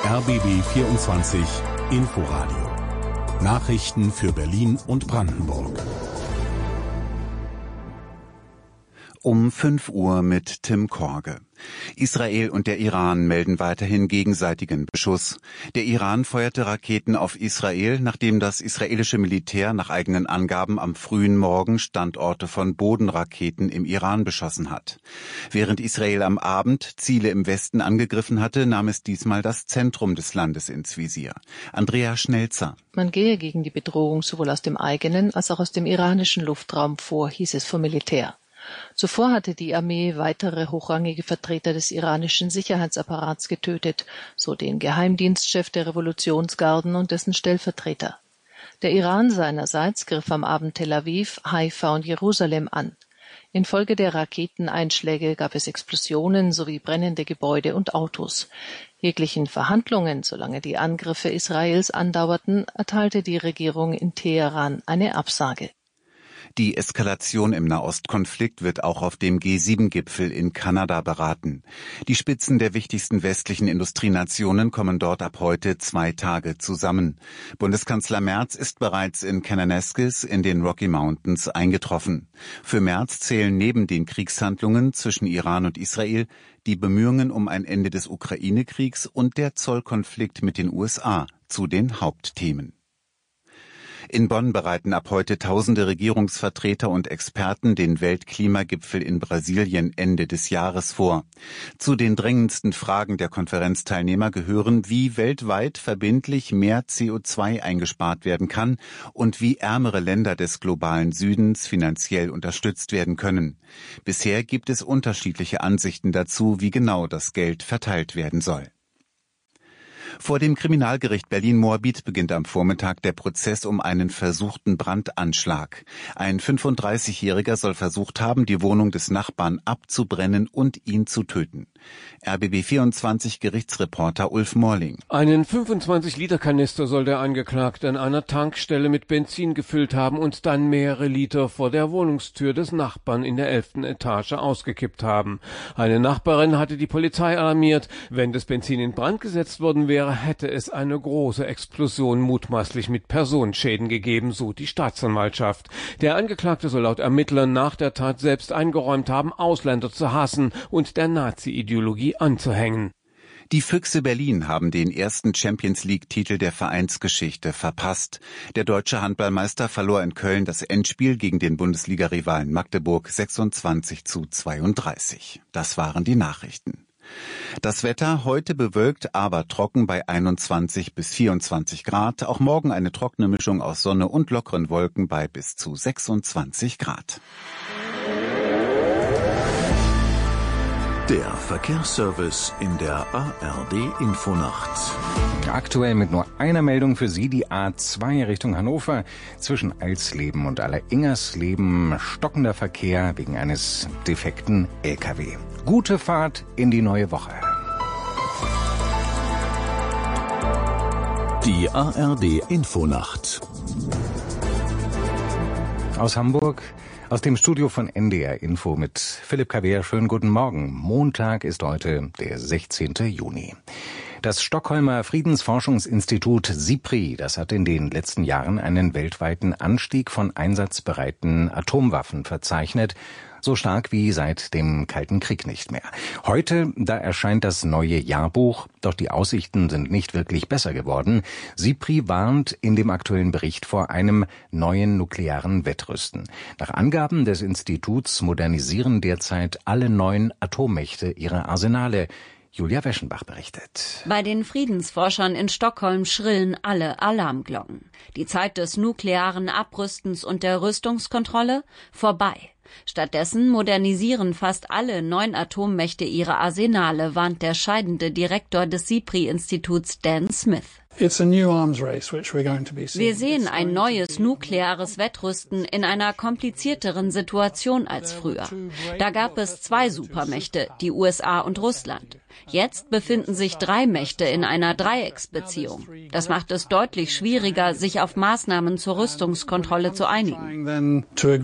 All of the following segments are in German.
RBB 24 Inforadio. Nachrichten für Berlin und Brandenburg. Um 5 Uhr mit Tim Korge. Israel und der Iran melden weiterhin gegenseitigen Beschuss. Der Iran feuerte Raketen auf Israel, nachdem das israelische Militär nach eigenen Angaben am frühen Morgen Standorte von Bodenraketen im Iran beschossen hat. Während Israel am Abend Ziele im Westen angegriffen hatte, nahm es diesmal das Zentrum des Landes ins Visier. Andrea Schnelzer. Man gehe gegen die Bedrohung sowohl aus dem eigenen als auch aus dem iranischen Luftraum vor, hieß es vom Militär. Zuvor hatte die Armee weitere hochrangige Vertreter des iranischen Sicherheitsapparats getötet, so den Geheimdienstchef der Revolutionsgarden und dessen Stellvertreter. Der Iran seinerseits griff am Abend Tel Aviv, Haifa und Jerusalem an. Infolge der Raketeneinschläge gab es Explosionen sowie brennende Gebäude und Autos. Jeglichen Verhandlungen, solange die Angriffe Israels andauerten, erteilte die Regierung in Teheran eine Absage. Die Eskalation im Nahostkonflikt wird auch auf dem G7-Gipfel in Kanada beraten. Die Spitzen der wichtigsten westlichen Industrienationen kommen dort ab heute 2 Tage zusammen. Bundeskanzler Merz ist bereits in Kananaskis in den Rocky Mountains eingetroffen. Für Merz zählen neben den Kriegshandlungen zwischen Iran und Israel die Bemühungen um ein Ende des Ukraine-Kriegs und der Zollkonflikt mit den USA zu den Hauptthemen. In Bonn bereiten ab heute tausende Regierungsvertreter und Experten den Weltklimagipfel in Brasilien Ende des Jahres vor. Zu den drängendsten Fragen der Konferenzteilnehmer gehören, wie weltweit verbindlich mehr CO2 eingespart werden kann und wie ärmere Länder des globalen Südens finanziell unterstützt werden können. Bisher gibt es unterschiedliche Ansichten dazu, wie genau das Geld verteilt werden soll. Vor dem Kriminalgericht Berlin-Moabit beginnt am Vormittag der Prozess um einen versuchten Brandanschlag. Ein 35-Jähriger soll versucht haben, die Wohnung des Nachbarn abzubrennen und ihn zu töten. RBB 24 Gerichtsreporter Ulf Morling. Einen 25-Liter-Kanister soll der Angeklagte an einer Tankstelle mit Benzin gefüllt haben und dann mehrere Liter vor der Wohnungstür des Nachbarn in der 11. Etage ausgekippt haben. Eine Nachbarin hatte die Polizei alarmiert. Wenn das Benzin in Brand gesetzt worden wäre, hätte es eine große Explosion mutmaßlich mit Personenschäden gegeben, so die Staatsanwaltschaft. Der Angeklagte soll laut Ermittlern nach der Tat selbst eingeräumt haben, Ausländer zu hassen und der Nazi-Ideologie anzuhängen. Die Füchse Berlin haben den ersten Champions-League-Titel der Vereinsgeschichte verpasst. Der deutsche Handballmeister verlor in Köln das Endspiel gegen den Bundesliga-Rivalen Magdeburg 26:32. Das waren die Nachrichten. Das Wetter heute bewölkt, aber trocken bei 21 bis 24 Grad. Auch morgen eine trockene Mischung aus Sonne und lockeren Wolken bei bis zu 26 Grad. Der Verkehrsservice in der ARD Infonacht. Aktuell mit nur einer Meldung für Sie, die A2 Richtung Hannover. Zwischen Alsleben und Alleringersleben stockender Verkehr wegen eines defekten LKW. Gute Fahrt in die neue Woche. Die ARD Infonacht. Aus Hamburg, aus dem Studio von NDR Info mit Philipp Kavier. Schönen guten Morgen. Montag ist heute der 16. Juni. Das Stockholmer Friedensforschungsinstitut SIPRI, das hat in den letzten Jahren einen weltweiten Anstieg von einsatzbereiten Atomwaffen verzeichnet. So stark wie seit dem Kalten Krieg nicht mehr. Heute, da erscheint das neue Jahrbuch, doch die Aussichten sind nicht wirklich besser geworden. SIPRI warnt in dem aktuellen Bericht vor einem neuen nuklearen Wettrüsten. Nach Angaben des Instituts modernisieren derzeit alle 9 Atommächte ihre Arsenale. Julia Weschenbach berichtet. Bei den Friedensforschern in Stockholm schrillen alle Alarmglocken. Die Zeit des nuklearen Abrüstens und der Rüstungskontrolle? Vorbei. Stattdessen modernisieren fast alle 9 Atommächte ihre Arsenale, warnt der scheidende Direktor des SIPRI-Instituts Dan Smith. Wir sehen ein neues nukleares Wettrüsten in einer komplizierteren Situation als früher. Da gab es 2 Supermächte, die USA und Russland. Jetzt befinden sich 3 Mächte in einer Dreiecksbeziehung. Das macht es deutlich schwieriger, sich auf Maßnahmen zur Rüstungskontrolle zu einigen.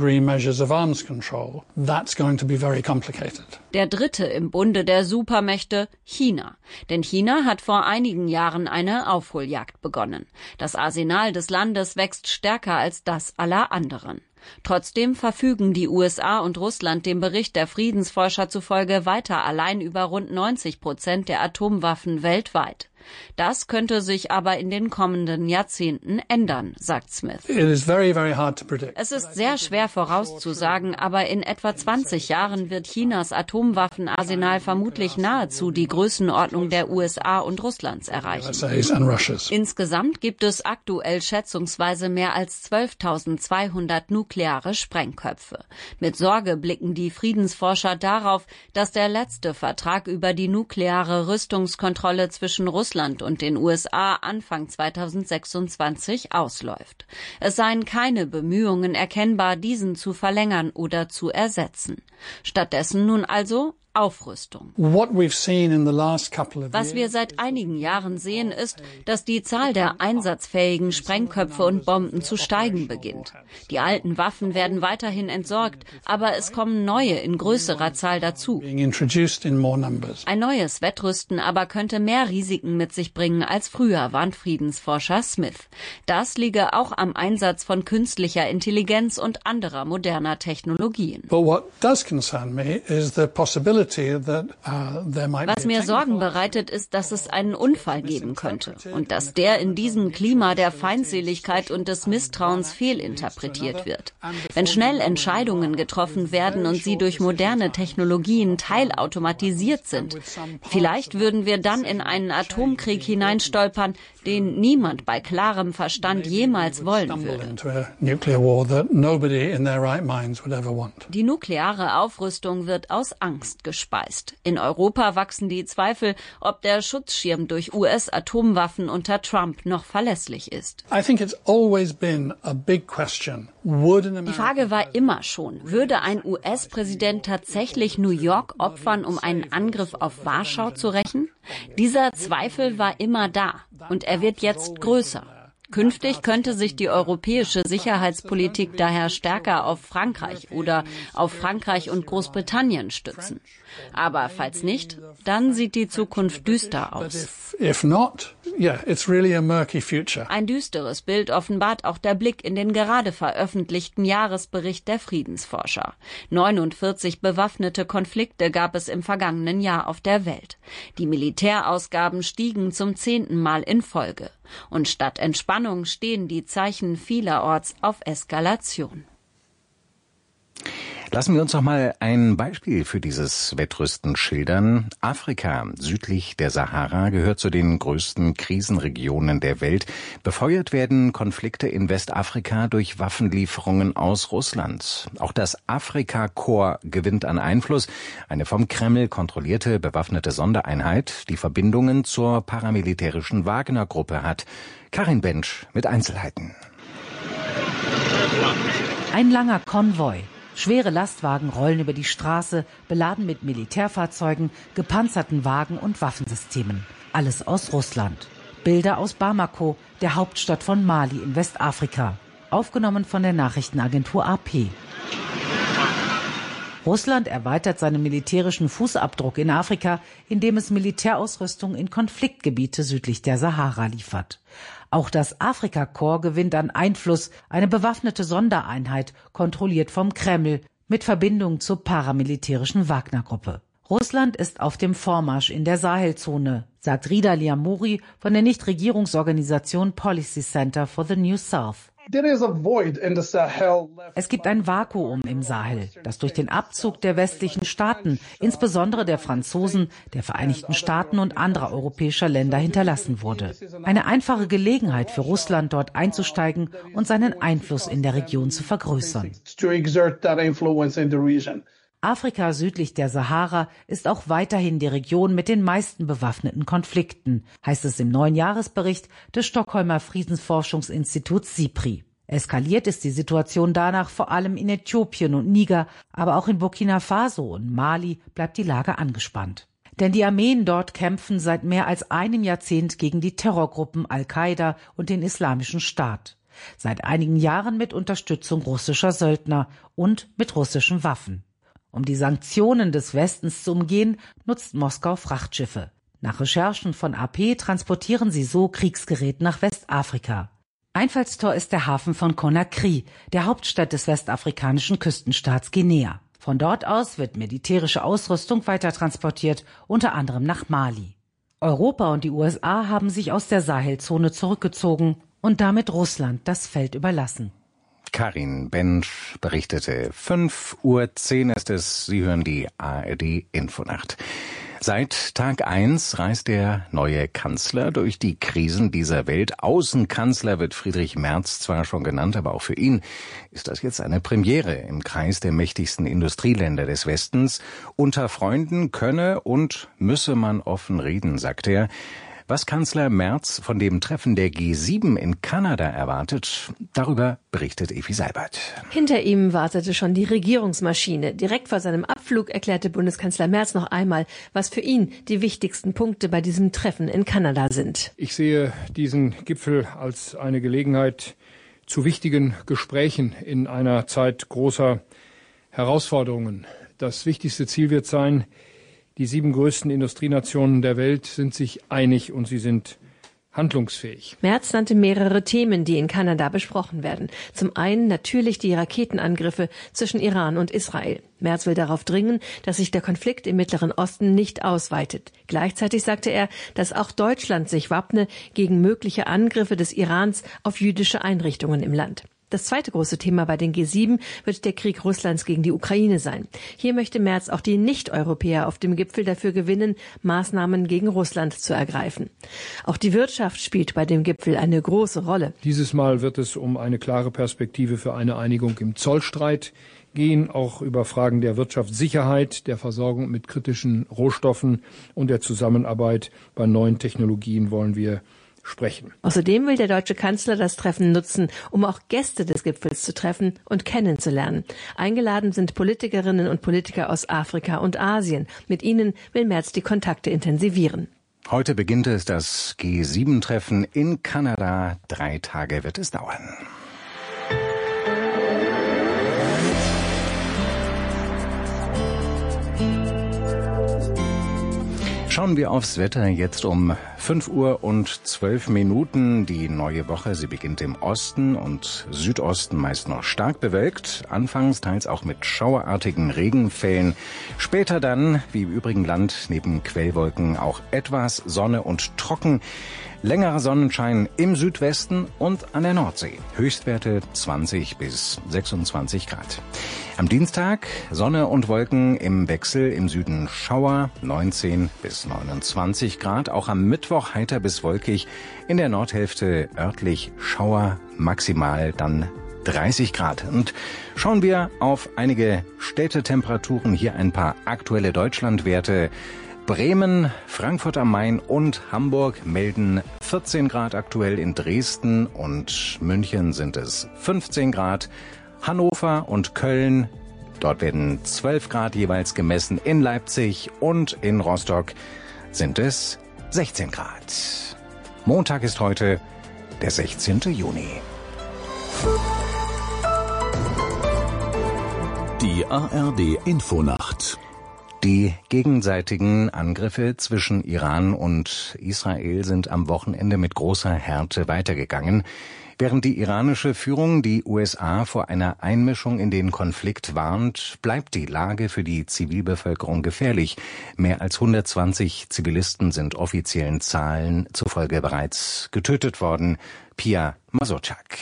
Der dritte im Bunde der Supermächte, China. Denn China hat vor einigen Jahren eine Aufholjagd begonnen. Das Arsenal des Landes wächst stärker als das aller anderen. Trotzdem verfügen die USA und Russland dem Bericht der Friedensforscher zufolge weiter allein über rund 90% der Atomwaffen weltweit. Das könnte sich aber in den kommenden Jahrzehnten ändern, sagt Smith. Es ist sehr schwer vorauszusagen, aber in etwa 20 Jahren wird Chinas Atomwaffenarsenal vermutlich nahezu die Größenordnung der USA und Russlands erreichen. Insgesamt gibt es aktuell schätzungsweise mehr als 12.200 nukleare Sprengköpfe. Mit Sorge blicken die Friedensforscher darauf, dass der letzte Vertrag über die nukleare Rüstungskontrolle zwischen Russland und den USA Anfang 2026 ausläuft. Es seien keine Bemühungen erkennbar, diesen zu verlängern oder zu ersetzen. Stattdessen nun also Aufrüstung. Was wir seit einigen Jahren sehen, ist, dass die Zahl der einsatzfähigen Sprengköpfe und Bomben zu steigen beginnt. Die alten Waffen werden weiterhin entsorgt, aber es kommen neue in größerer Zahl dazu. Ein neues Wettrüsten aber könnte mehr Risiken mit sich bringen als früher, warnt Friedensforscher Smith. Das liege auch am Einsatz von künstlicher Intelligenz und anderer moderner Technologien. Was mir Sorgen bereitet, ist, dass es einen Unfall geben könnte und dass der in diesem Klima der Feindseligkeit und des Misstrauens fehlinterpretiert wird. Wenn schnell Entscheidungen getroffen werden und sie durch moderne Technologien teilautomatisiert sind, vielleicht würden wir dann in einen Atomkrieg hineinstolpern, den niemand bei klarem Verstand jemals wollen würde. Die nukleare Aufrüstung wird aus Angst gespeist. In Europa wachsen die Zweifel, ob der Schutzschirm durch US-Atomwaffen unter Trump noch verlässlich ist. Die Frage war immer schon, würde ein US-Präsident tatsächlich New York opfern, um einen Angriff auf Warschau zu rächen? Dieser Zweifel war immer da und er wird jetzt größer. Künftig könnte sich die europäische Sicherheitspolitik daher stärker auf Frankreich oder auf Frankreich und Großbritannien stützen. Aber falls nicht, dann sieht die Zukunft düster aus. Ein düsteres Bild offenbart auch der Blick in den gerade veröffentlichten Jahresbericht der Friedensforscher. 49 bewaffnete Konflikte gab es im vergangenen Jahr auf der Welt. Die Militärausgaben stiegen zum 10. Mal in Folge. Und statt Entspannung stehen die Zeichen vielerorts auf Eskalation. Lassen wir uns noch mal ein Beispiel für dieses Wettrüsten schildern. Afrika, südlich der Sahara, gehört zu den größten Krisenregionen der Welt. Befeuert werden Konflikte in Westafrika durch Waffenlieferungen aus Russland. Auch das Afrika-Korps gewinnt an Einfluss. Eine vom Kreml kontrollierte bewaffnete Sondereinheit, die Verbindungen zur paramilitärischen Wagner-Gruppe hat. Karin Bensch mit Einzelheiten. Ein langer Konvoi. Schwere Lastwagen rollen über die Straße, beladen mit Militärfahrzeugen, gepanzerten Wagen und Waffensystemen. Alles aus Russland. Bilder aus Bamako, der Hauptstadt von Mali in Westafrika. Aufgenommen von der Nachrichtenagentur AP. Russland erweitert seinen militärischen Fußabdruck in Afrika, indem es Militärausrüstung in Konfliktgebiete südlich der Sahara liefert. Auch das Afrika-Korps gewinnt an Einfluss, eine bewaffnete Sondereinheit, kontrolliert vom Kreml, mit Verbindung zur paramilitärischen Wagner-Gruppe. Russland ist auf dem Vormarsch in der Sahelzone, sagt Rida Liamuri von der Nichtregierungsorganisation Policy Center for the New South. Es gibt ein Vakuum im Sahel, das durch den Abzug der westlichen Staaten, insbesondere der Franzosen, der Vereinigten Staaten und anderer europäischer Länder hinterlassen wurde. Eine einfache Gelegenheit für Russland, dort einzusteigen und seinen Einfluss in der Region zu vergrößern. Afrika südlich der Sahara ist auch weiterhin die Region mit den meisten bewaffneten Konflikten, heißt es im neuen Jahresbericht des Stockholmer Friedensforschungsinstituts SIPRI. Eskaliert ist die Situation danach vor allem in Äthiopien und Niger, aber auch in Burkina Faso und Mali bleibt die Lage angespannt. Denn die Armeen dort kämpfen seit mehr als einem Jahrzehnt gegen die Terrorgruppen Al-Qaida und den Islamischen Staat. Seit einigen Jahren mit Unterstützung russischer Söldner und mit russischen Waffen. Um die Sanktionen des Westens zu umgehen, nutzt Moskau Frachtschiffe. Nach Recherchen von AP transportieren sie so Kriegsgerät nach Westafrika. Einfallstor ist der Hafen von Conakry, der Hauptstadt des westafrikanischen Küstenstaats Guinea. Von dort aus wird militärische Ausrüstung weitertransportiert, unter anderem nach Mali. Europa und die USA haben sich aus der Sahelzone zurückgezogen und damit Russland das Feld überlassen. Karin Bensch berichtete. 5:10 Uhr ist es. Sie hören die ARD Infonacht. Seit Tag 1 reist der neue Kanzler durch die Krisen dieser Welt. Außenkanzler wird Friedrich Merz zwar schon genannt, aber auch für ihn ist das jetzt eine Premiere im Kreis der mächtigsten Industrieländer des Westens. Unter Freunden könne und müsse man offen reden, sagt er. Was Kanzler Merz von dem Treffen der G7 in Kanada erwartet, darüber berichtet Evi Seibert. Hinter ihm wartete schon die Regierungsmaschine. Direkt vor seinem Abflug erklärte Bundeskanzler Merz noch einmal, was für ihn die wichtigsten Punkte bei diesem Treffen in Kanada sind. Ich sehe diesen Gipfel als eine Gelegenheit zu wichtigen Gesprächen in einer Zeit großer Herausforderungen. Das wichtigste Ziel wird sein, die 7 größten Industrienationen der Welt sind sich einig und sie sind handlungsfähig. Merz nannte mehrere Themen, die in Kanada besprochen werden. Zum einen natürlich die Raketenangriffe zwischen Iran und Israel. Merz will darauf dringen, dass sich der Konflikt im Mittleren Osten nicht ausweitet. Gleichzeitig sagte er, dass auch Deutschland sich wappne gegen mögliche Angriffe des Irans auf jüdische Einrichtungen im Land. Das zweite große Thema bei den G7 wird der Krieg Russlands gegen die Ukraine sein. Hier möchte Merz auch die Nicht-Europäer auf dem Gipfel dafür gewinnen, Maßnahmen gegen Russland zu ergreifen. Auch die Wirtschaft spielt bei dem Gipfel eine große Rolle. Dieses Mal wird es um eine klare Perspektive für eine Einigung im Zollstreit gehen, auch über Fragen der Wirtschaftssicherheit, der Versorgung mit kritischen Rohstoffen und der Zusammenarbeit bei neuen Technologien wollen wir sprechen. Außerdem will der deutsche Kanzler das Treffen nutzen, um auch Gäste des Gipfels zu treffen und kennenzulernen. Eingeladen sind Politikerinnen und Politiker aus Afrika und Asien. Mit ihnen will Merz die Kontakte intensivieren. Heute beginnt es das G7-Treffen in Kanada. 3 Tage wird es dauern. Schauen wir aufs Wetter jetzt um 5:12 Uhr. Die neue Woche, sie beginnt im Osten und Südosten meist noch stark bewölkt. Anfangs teils auch mit schauerartigen Regenfällen. Später dann, wie im übrigen Land, neben Quellwolken auch etwas Sonne und trocken. Längerer Sonnenschein im Südwesten und an der Nordsee. Höchstwerte 20 bis 26 Grad. Am Dienstag Sonne und Wolken im Wechsel, im Süden Schauer, 19 bis 29 Grad. Auch am Mittwoch heiter bis wolkig, in der Nordhälfte örtlich Schauer, maximal dann 30 Grad. Und schauen wir auf einige Städtetemperaturen. Hier ein paar aktuelle Deutschlandwerte. Bremen, Frankfurt am Main und Hamburg melden 14 Grad aktuell. In Dresden und München sind es 15 Grad. Hannover und Köln, dort werden 12 Grad jeweils gemessen. In Leipzig und in Rostock sind es 16 Grad. Montag ist heute der 16. Juni. Die ARD Infonacht. Die gegenseitigen Angriffe zwischen Iran und Israel sind am Wochenende mit großer Härte weitergegangen. Während die iranische Führung die USA vor einer Einmischung in den Konflikt warnt, bleibt die Lage für die Zivilbevölkerung gefährlich. Mehr als 120 Zivilisten sind offiziellen Zahlen zufolge bereits getötet worden. Pia Masurczak.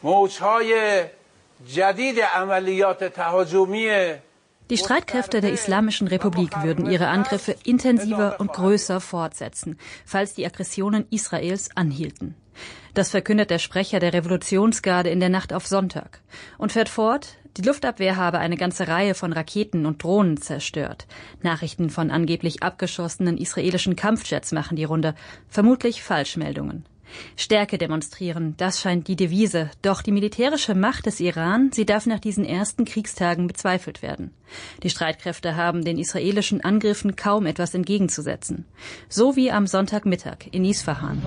Die Streitkräfte der Islamischen Republik würden ihre Angriffe intensiver und größer fortsetzen, falls die Aggressionen Israels anhielten. Das verkündet der Sprecher der Revolutionsgarde in der Nacht auf Sonntag und fährt fort, die Luftabwehr habe eine ganze Reihe von Raketen und Drohnen zerstört. Nachrichten von angeblich abgeschossenen israelischen Kampfjets machen die Runde, vermutlich Falschmeldungen. Stärke demonstrieren, das scheint die Devise. Doch die militärische Macht des Iran, sie darf nach diesen ersten Kriegstagen bezweifelt werden. Die Streitkräfte haben den israelischen Angriffen kaum etwas entgegenzusetzen. So wie am Sonntagmittag in Isfahan.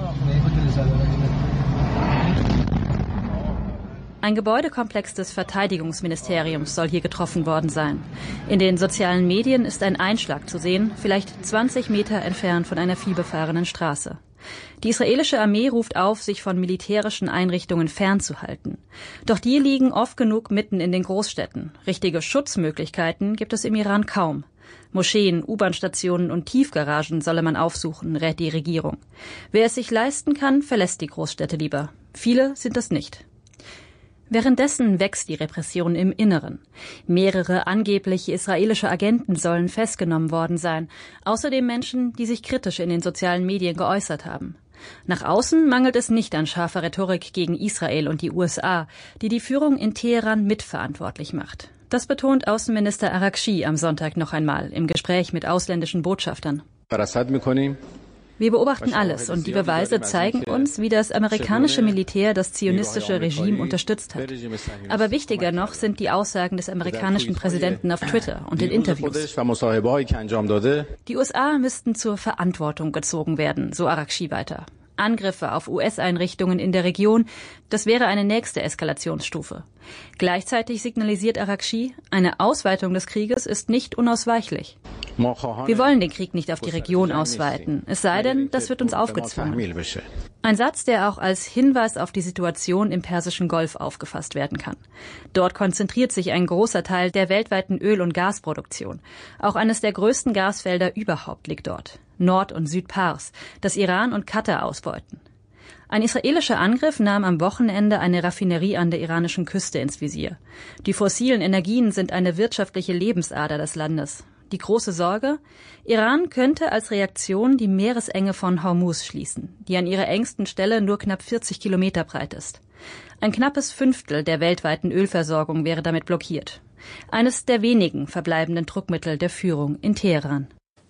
Ein Gebäudekomplex des Verteidigungsministeriums soll hier getroffen worden sein. In den sozialen Medien ist ein Einschlag zu sehen, vielleicht 20 Meter entfernt von einer vielbefahrenen Straße. Die israelische Armee ruft auf, sich von militärischen Einrichtungen fernzuhalten. Doch die liegen oft genug mitten in den Großstädten. Richtige Schutzmöglichkeiten gibt es im Iran kaum. Moscheen, U-Bahn-Stationen und Tiefgaragen solle man aufsuchen, rät die Regierung. Wer es sich leisten kann, verlässt die Großstädte lieber. Viele sind es nicht. Währenddessen wächst die Repression im Inneren. Mehrere angebliche israelische Agenten sollen festgenommen worden sein. Außerdem Menschen, die sich kritisch in den sozialen Medien geäußert haben. Nach außen mangelt es nicht an scharfer Rhetorik gegen Israel und die USA, die die Führung in Teheran mitverantwortlich macht. Das betont Außenminister Araghchi am Sonntag noch einmal im Gespräch mit ausländischen Botschaftern. Wir beobachten alles und die Beweise zeigen uns, wie das amerikanische Militär das zionistische Regime unterstützt hat. Aber wichtiger noch sind die Aussagen des amerikanischen Präsidenten auf Twitter und in Interviews. Die USA müssten zur Verantwortung gezogen werden, so Araghchi weiter. Angriffe auf US-Einrichtungen in der Region, das wäre eine nächste Eskalationsstufe. Gleichzeitig signalisiert Araghchi, eine Ausweitung des Krieges ist nicht unausweichlich. Wir wollen den Krieg nicht auf die Region ausweiten, es sei denn, das wird uns aufgezwungen. Ein Satz, der auch als Hinweis auf die Situation im Persischen Golf aufgefasst werden kann. Dort konzentriert sich ein großer Teil der weltweiten Öl- und Gasproduktion. Auch eines der größten Gasfelder überhaupt liegt dort. Nord- und Südpars, das Iran und Katar ausbeuten. Ein israelischer Angriff nahm am Wochenende eine Raffinerie an der iranischen Küste ins Visier. Die fossilen Energien sind eine wirtschaftliche Lebensader des Landes. Die große Sorge? Iran könnte als Reaktion die Meeresenge von Hormuz schließen, die an ihrer engsten Stelle nur knapp 40 Kilometer breit ist. Ein knappes Fünftel der weltweiten Ölversorgung wäre damit blockiert. Eines der wenigen verbleibenden Druckmittel der Führung in Teheran.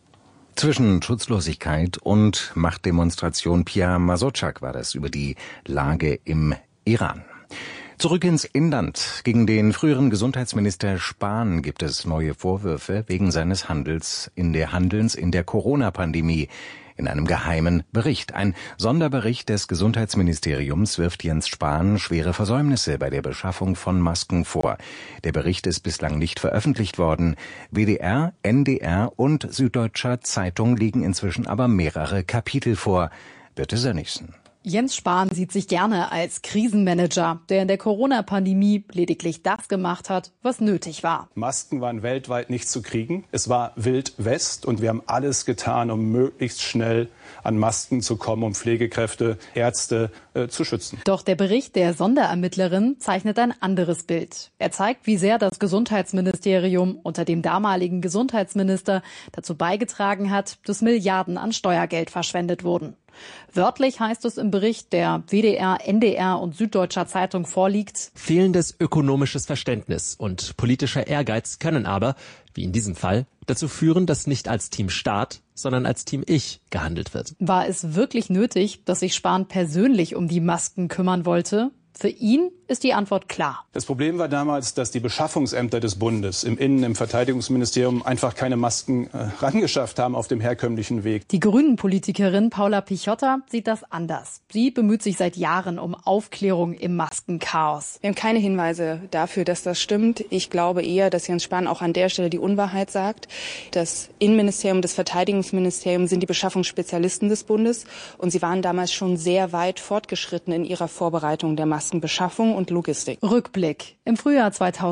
Zwischen Schutzlosigkeit und Machtdemonstration, Pia Masochak war das über die Lage im Iran. Zurück ins Inland. Gegen den früheren Gesundheitsminister Spahn gibt es neue Vorwürfe wegen seines Handelns in der Corona-Pandemie. In einem geheimen Bericht. Ein Sonderbericht des Gesundheitsministeriums wirft Jens Spahn schwere Versäumnisse bei der Beschaffung von Masken vor. Der Bericht ist bislang nicht veröffentlicht worden. WDR, NDR und Süddeutscher Zeitung liegen inzwischen aber mehrere Kapitel vor. Birte Sönnigsen. Jens Spahn sieht sich gerne als Krisenmanager, der in der Corona-Pandemie lediglich das gemacht hat, was nötig war. Masken waren weltweit nicht zu kriegen. Es war Wild West und wir haben alles getan, um möglichst schnell an Masken zu kommen, um Pflegekräfte, Ärzte zu schützen. Doch der Bericht der Sonderermittlerin zeichnet ein anderes Bild. Er zeigt, wie sehr das Gesundheitsministerium unter dem damaligen Gesundheitsminister dazu beigetragen hat, dass Milliarden an Steuergeld verschwendet wurden. Wörtlich heißt es im Bericht, der WDR, NDR und Süddeutscher Zeitung vorliegt: Fehlendes ökonomisches Verständnis und politischer Ehrgeiz können aber, wie in diesem Fall, dazu führen, dass nicht als Team Staat, sondern als Team Ich gehandelt wird. War es wirklich nötig, dass sich Spahn persönlich um die Masken kümmern wollte? Für ihn ist die Antwort klar. Das Problem war damals, dass die Beschaffungsämter des Bundes im Innen-, im Verteidigungsministerium einfach keine Masken rangeschafft haben auf dem herkömmlichen Weg. Die Grünen-Politikerin Paula Pichotta sieht das anders. Sie bemüht sich seit Jahren um Aufklärung im Maskenchaos. Wir haben keine Hinweise dafür, dass das stimmt. Ich glaube eher, dass Jens Spahn auch an der Stelle die Unwahrheit sagt. Das Innenministerium, das Verteidigungsministerium sind die Beschaffungsspezialisten des Bundes und sie waren damals schon sehr weit fortgeschritten in ihrer Vorbereitung der Maskenbeschaffung und Logistik. Rückblick. Im Frühjahr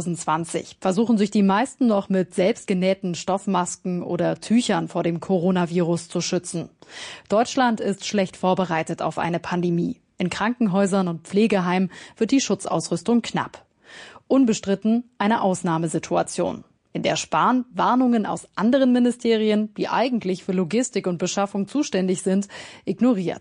2020 versuchen sich die meisten noch mit selbstgenähten Stoffmasken oder Tüchern vor dem Coronavirus zu schützen. Deutschland ist schlecht vorbereitet auf eine Pandemie. In Krankenhäusern und Pflegeheimen wird die Schutzausrüstung knapp. Unbestritten eine Ausnahmesituation, in der Spahn Warnungen aus anderen Ministerien, die eigentlich für Logistik und Beschaffung zuständig sind, ignoriert.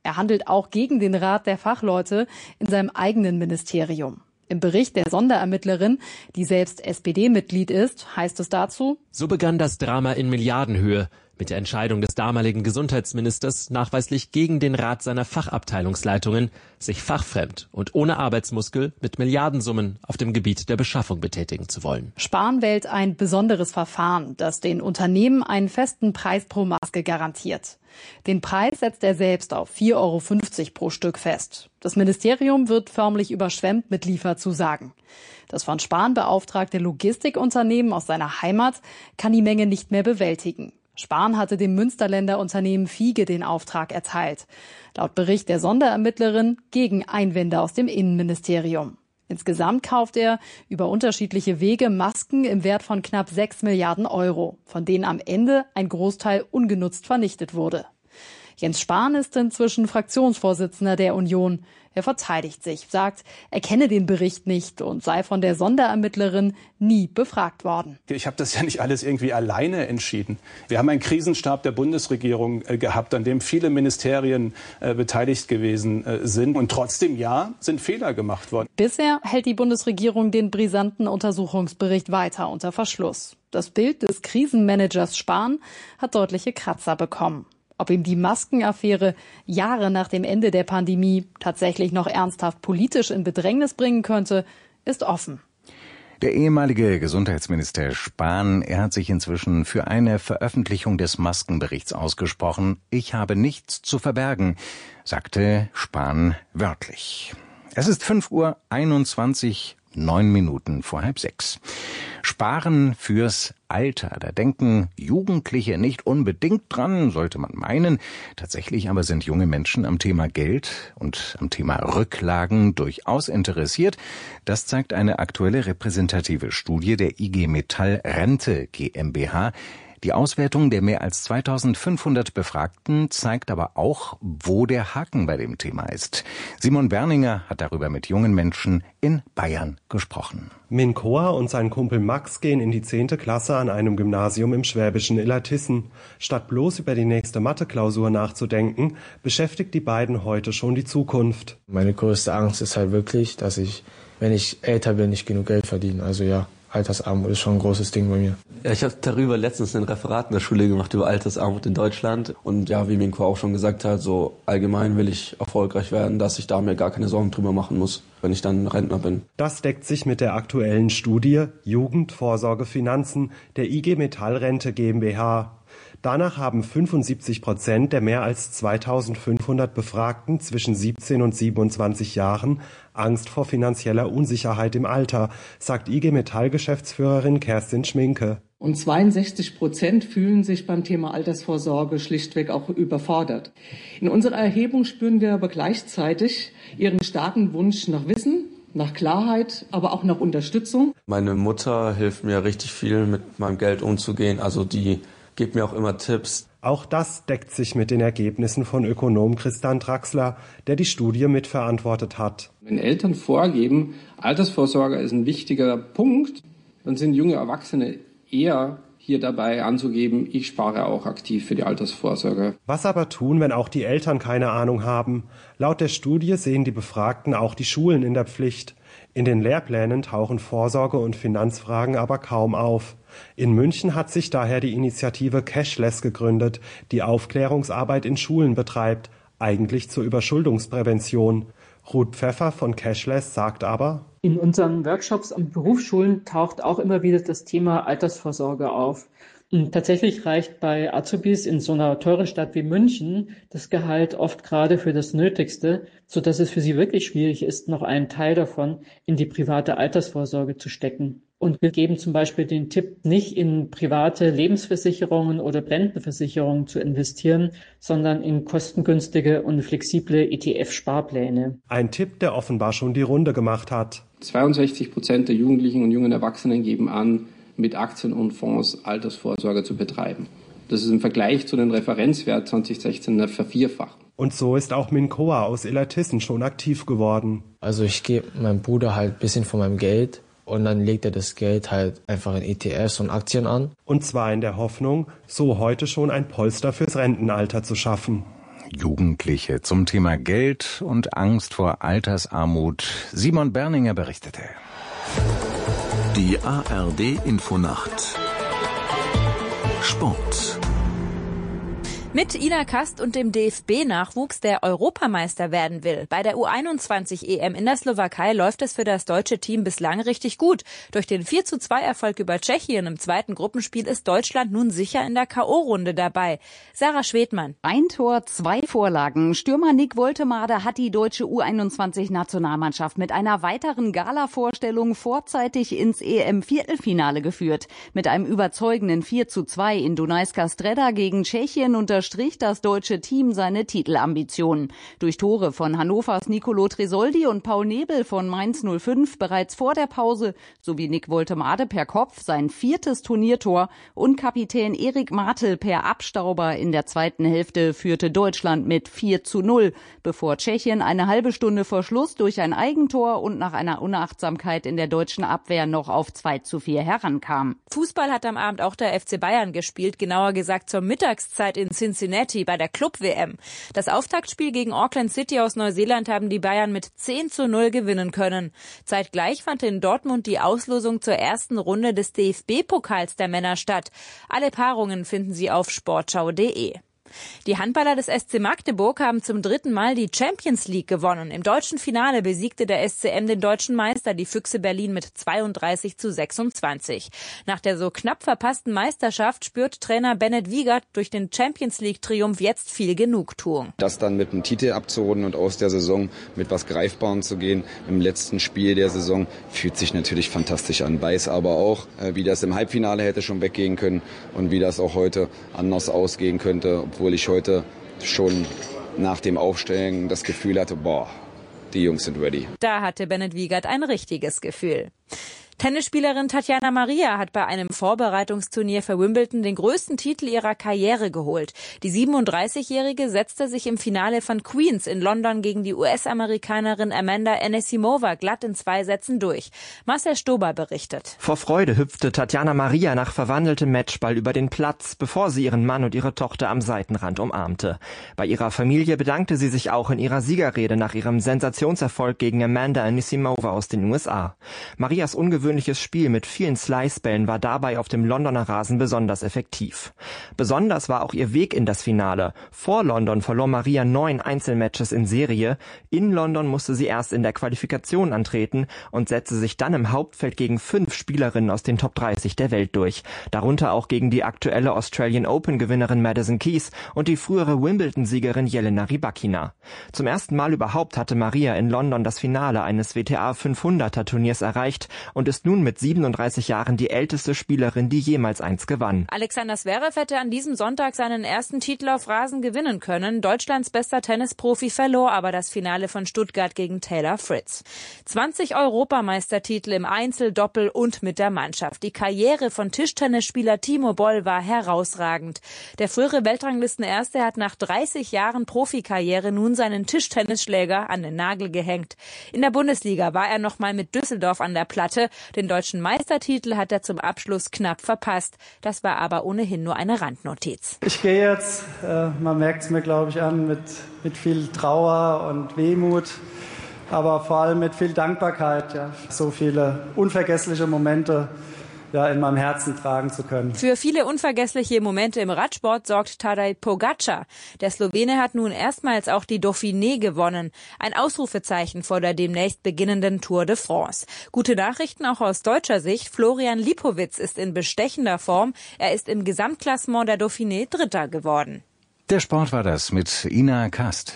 Er handelt auch gegen den Rat der Fachleute in seinem eigenen Ministerium. Im Bericht der Sonderermittlerin, die selbst SPD-Mitglied ist, heißt es dazu: So begann das Drama in Milliardenhöhe mit der Entscheidung des damaligen Gesundheitsministers, nachweislich gegen den Rat seiner Fachabteilungsleitungen, sich fachfremd und ohne Arbeitsmuskel mit Milliardensummen auf dem Gebiet der Beschaffung betätigen zu wollen. Spahn wählt ein besonderes Verfahren, das den Unternehmen einen festen Preis pro Maske garantiert. Den Preis setzt er selbst auf 4,50 € pro Stück fest. Das Ministerium wird förmlich überschwemmt mit Lieferzusagen. Das von Spahn beauftragte Logistikunternehmen aus seiner Heimat kann die Menge nicht mehr bewältigen. Spahn hatte dem Münsterländer Unternehmen Fiege den Auftrag erteilt. Laut Bericht der Sonderermittlerin gegen Einwände aus dem Innenministerium. Insgesamt kauft er über unterschiedliche Wege Masken im Wert von knapp 6 Milliarden €, von denen am Ende ein Großteil ungenutzt vernichtet wurde. Jens Spahn ist inzwischen Fraktionsvorsitzender der Union. Er verteidigt sich, sagt, er kenne den Bericht nicht und sei von der Sonderermittlerin nie befragt worden. Ich habe das ja nicht alles irgendwie alleine entschieden. Wir haben einen Krisenstab der Bundesregierung gehabt, an dem viele Ministerien beteiligt gewesen sind. Und trotzdem, ja, sind Fehler gemacht worden. Bisher hält die Bundesregierung den brisanten Untersuchungsbericht weiter unter Verschluss. Das Bild des Krisenmanagers Spahn hat deutliche Kratzer bekommen. Ob ihm die Maskenaffäre Jahre nach dem Ende der Pandemie tatsächlich noch ernsthaft politisch in Bedrängnis bringen könnte, ist offen. Der ehemalige Gesundheitsminister Spahn, er hat sich inzwischen für eine Veröffentlichung des Maskenberichts ausgesprochen. Ich habe nichts zu verbergen, sagte Spahn wörtlich. Es ist 5:21 Uhr, 9 Minuten vor 5:30. Sparen fürs Alter. Da denken Jugendliche nicht unbedingt dran, sollte man meinen. Tatsächlich aber sind junge Menschen am Thema Geld und am Thema Rücklagen durchaus interessiert. Das zeigt eine aktuelle repräsentative Studie der IG Metall Rente GmbH. Die Auswertung der mehr als 2500 Befragten zeigt aber auch, wo der Haken bei dem Thema ist. Simon Berninger hat darüber mit jungen Menschen in Bayern gesprochen. Min Koa und sein Kumpel Max gehen in die 10. Klasse an einem Gymnasium im schwäbischen Illertissen. Statt bloß über die nächste Mathe-Klausur nachzudenken, beschäftigt die beiden heute schon die Zukunft. Meine größte Angst ist halt wirklich, dass ich, wenn ich älter bin, nicht genug Geld verdiene. Also ja. Altersarmut ist schon ein großes Ding bei mir. Ja, ich habe darüber letztens ein Referat in der Schule gemacht über Altersarmut in Deutschland. Und ja, wie Minko auch schon gesagt hat, so allgemein will ich erfolgreich werden, dass ich da mir gar keine Sorgen drüber machen muss, wenn ich dann Rentner bin. Das deckt sich mit der aktuellen Studie Jugend, Vorsorge, Finanzen der IG Metall Rente GmbH. Danach haben 75% der mehr als 2500 Befragten zwischen 17 und 27 Jahren Angst vor finanzieller Unsicherheit im Alter, sagt IG Metall-Geschäftsführerin Kerstin Schminke. Und 62% fühlen sich beim Thema Altersvorsorge schlichtweg auch überfordert. In unserer Erhebung spüren wir aber gleichzeitig ihren starken Wunsch nach Wissen, nach Klarheit, aber auch nach Unterstützung. Meine Mutter hilft mir richtig viel, mit meinem Geld umzugehen. Also die gibt mir auch immer Tipps. Auch das deckt sich mit den Ergebnissen von Ökonom Christian Draxler, der die Studie mitverantwortet hat. Wenn Eltern vorgeben, Altersvorsorge ist ein wichtiger Punkt, dann sind junge Erwachsene eher hier dabei anzugeben, ich spare auch aktiv für die Altersvorsorge. Was aber tun, wenn auch die Eltern keine Ahnung haben? Laut der Studie sehen die Befragten auch die Schulen in der Pflicht. In den Lehrplänen tauchen Vorsorge- und Finanzfragen aber kaum auf. In München hat sich daher die Initiative Cashless gegründet, die Aufklärungsarbeit in Schulen betreibt, eigentlich zur Überschuldungsprävention. Ruth Pfeffer von Cashless sagt aber: In unseren Workshops an Berufsschulen taucht auch immer wieder das Thema Altersvorsorge auf. Und tatsächlich reicht bei Azubis in so einer teuren Stadt wie München das Gehalt oft gerade für das Nötigste, sodass es für sie wirklich schwierig ist, noch einen Teil davon in die private Altersvorsorge zu stecken. Und wir geben zum Beispiel den Tipp, nicht in private Lebensversicherungen oder Rentenversicherungen zu investieren, sondern in kostengünstige und flexible ETF-Sparpläne. Ein Tipp, der offenbar schon die Runde gemacht hat. 62% der Jugendlichen und jungen Erwachsenen geben an, mit Aktien und Fonds Altersvorsorge zu betreiben. Das ist im Vergleich zu den Referenzwert 2016 eine Vervierfachung. Und so ist auch Min Koa aus Illertissen schon aktiv geworden. Also ich gebe meinem Bruder halt ein bisschen von meinem Geld und dann legt er das Geld halt einfach in ETFs und Aktien an. Und zwar in der Hoffnung, so heute schon ein Polster fürs Rentenalter zu schaffen. Jugendliche zum Thema Geld und Angst vor Altersarmut. Simon Berninger berichtete. Die ARD-Infonacht. Sport. Mit Ina Kast und dem DFB-Nachwuchs, der Europameister werden will. Bei der U21-EM in der Slowakei läuft es für das deutsche Team bislang richtig gut. Durch den 4:2-Erfolg über Tschechien im zweiten Gruppenspiel ist Deutschland nun sicher in der K.O.-Runde dabei. Sarah Schwedmann. 1 Tor, 2 Vorlagen. Stürmer Nick Woltemade hat die deutsche U21-Nationalmannschaft mit einer weiteren Gala-Vorstellung vorzeitig ins EM-Viertelfinale geführt. Mit einem überzeugenden 4:2 in Dunajska Streda gegen Tschechien unterstrich das deutsche Team seine Titelambitionen. Durch Tore von Hannovers Nicolo Tresoldi und Paul Nebel von Mainz 05 bereits vor der Pause sowie Nick Woltemade per Kopf sein 4. Turniertor und Kapitän Erik Martel per Abstauber in der zweiten Hälfte führte Deutschland mit 4:0, bevor Tschechien eine halbe Stunde vor Schluss durch ein Eigentor und nach einer Unachtsamkeit in der deutschen Abwehr noch auf 2:4 herankam. Fußball hat am Abend auch der FC Bayern gespielt, genauer gesagt zur Mittagszeit in Cincinnati bei der Club-WM. Das Auftaktspiel gegen Auckland City aus Neuseeland haben die Bayern mit 10:0 gewinnen können. Zeitgleich fand in Dortmund die Auslosung zur ersten Runde des DFB-Pokals der Männer statt. Alle Paarungen finden Sie auf sportschau.de. Die Handballer des SC Magdeburg haben zum 3. Mal die Champions League gewonnen. Im deutschen Finale besiegte der SCM den deutschen Meister, die Füchse Berlin, mit 32:26. Nach der so knapp verpassten Meisterschaft spürt Trainer Bennett Wiegert durch den Champions League-Triumph jetzt viel Genugtuung. Das dann mit einem Titel abzurunden und aus der Saison mit was Greifbarem zu gehen, im letzten Spiel der Saison, fühlt sich natürlich fantastisch an. Weiß aber auch, wie das im Halbfinale hätte schon weggehen können und wie das auch heute anders ausgehen könnte, obwohl ich heute schon nach dem Aufstellen das Gefühl hatte, die Jungs sind ready. Da hatte Bennett Wiegert ein richtiges Gefühl. Tennisspielerin Tatjana Maria hat bei einem Vorbereitungsturnier für Wimbledon den größten Titel ihrer Karriere geholt. Die 37-Jährige setzte sich im Finale von Queens in London gegen die US-Amerikanerin Amanda Anisimova glatt in 2 Sätzen durch. Marcel Stober berichtet. Vor Freude hüpfte Tatjana Maria nach verwandeltem Matchball über den Platz, bevor sie ihren Mann und ihre Tochter am Seitenrand umarmte. Bei ihrer Familie bedankte sie sich auch in ihrer Siegerrede nach ihrem Sensationserfolg gegen Amanda Anisimova aus den USA. Marias ungewöhnliches Spiel mit vielen Slicebällen war dabei auf dem Londoner Rasen besonders effektiv. Besonders war auch ihr Weg in das Finale. Vor London verlor Maria 9 Einzelmatches in Serie. In London musste sie erst in der Qualifikation antreten und setzte sich dann im Hauptfeld gegen 5 Spielerinnen aus den Top 30 der Welt durch. Darunter auch gegen die aktuelle Australian Open-Gewinnerin Madison Keys und die frühere Wimbledon-Siegerin Jelena Rybakina. Zum ersten Mal überhaupt hatte Maria in London das Finale eines WTA 500er Turniers erreicht und ist nun mit 37 Jahren die älteste Spielerin, die jemals eins gewann. Alexander Zverev hätte an diesem Sonntag seinen ersten Titel auf Rasen gewinnen können. Deutschlands bester Tennisprofi verlor aber das Finale von Stuttgart gegen Taylor Fritz. 20 Europameistertitel im Einzel, Doppel und mit der Mannschaft. Die Karriere von Tischtennisspieler Timo Boll war herausragend. Der frühere Weltranglistenerste hat nach 30 Jahren Profikarriere nun seinen Tischtennisschläger an den Nagel gehängt. In der Bundesliga war er noch mal mit Düsseldorf an der Platte. Den deutschen Meistertitel hat er zum Abschluss knapp verpasst. Das war aber ohnehin nur eine Randnotiz. Ich gehe jetzt, man merkt es mir, glaube ich, an, mit viel Trauer und Wehmut, aber vor allem mit viel Dankbarkeit. Ja. So viele unvergessliche Momente in meinem Herzen tragen zu können. Für viele unvergessliche Momente im Radsport sorgt Tadej Pogačar. Der Slowene hat nun erstmals auch die Dauphiné gewonnen. Ein Ausrufezeichen vor der demnächst beginnenden Tour de France. Gute Nachrichten auch aus deutscher Sicht. Florian Lipowitz ist in bestechender Form. Er ist im Gesamtklassement der Dauphiné Dritter geworden. Der Sport war das mit Ina Kast.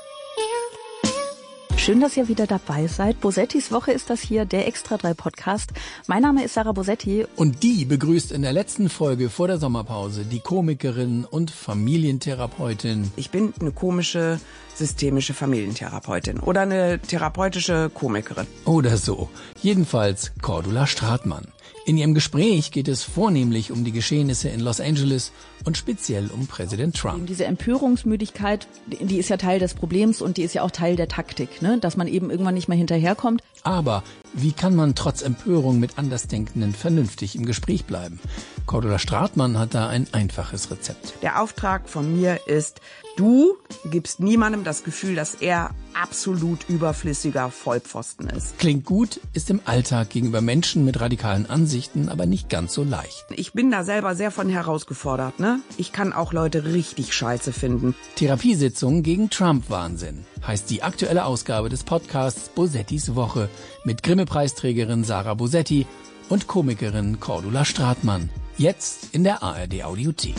Schön, dass ihr wieder dabei seid. Bosettis Woche ist das hier, der Extra 3 Podcast. Mein Name ist Sarah Bosetti. Und die begrüßt in der letzten Folge vor der Sommerpause die Komikerin und Familientherapeutin. Ich bin eine komische, systemische Familientherapeutin oder eine therapeutische Komikerin. Oder so. Jedenfalls Cordula Stratmann. In ihrem Gespräch geht es vornehmlich um die Geschehnisse in Los Angeles und speziell um Präsident Trump. Diese Empörungsmüdigkeit, die ist ja Teil des Problems und die ist ja auch Teil der Taktik, ne? Dass man eben irgendwann nicht mehr hinterherkommt. Aber wie kann man trotz Empörung mit Andersdenkenden vernünftig im Gespräch bleiben? Cordula Stratmann hat da ein einfaches Rezept. Der Auftrag von mir ist, du gibst niemandem das Gefühl, dass er absolut überflüssiger Vollpfosten ist. Klingt gut, ist im Alltag gegenüber Menschen mit radikalen Ansichten aber nicht ganz so leicht. Ich bin da selber sehr von herausgefordert, ne? Ich kann auch Leute richtig scheiße finden. Therapiesitzung gegen Trump-Wahnsinn heißt die aktuelle Ausgabe des Podcasts Bosettis Woche mit Grimme-Preisträgerin Sarah Bosetti und Komikerin Cordula Stratmann. Jetzt in der ARD Audiothek.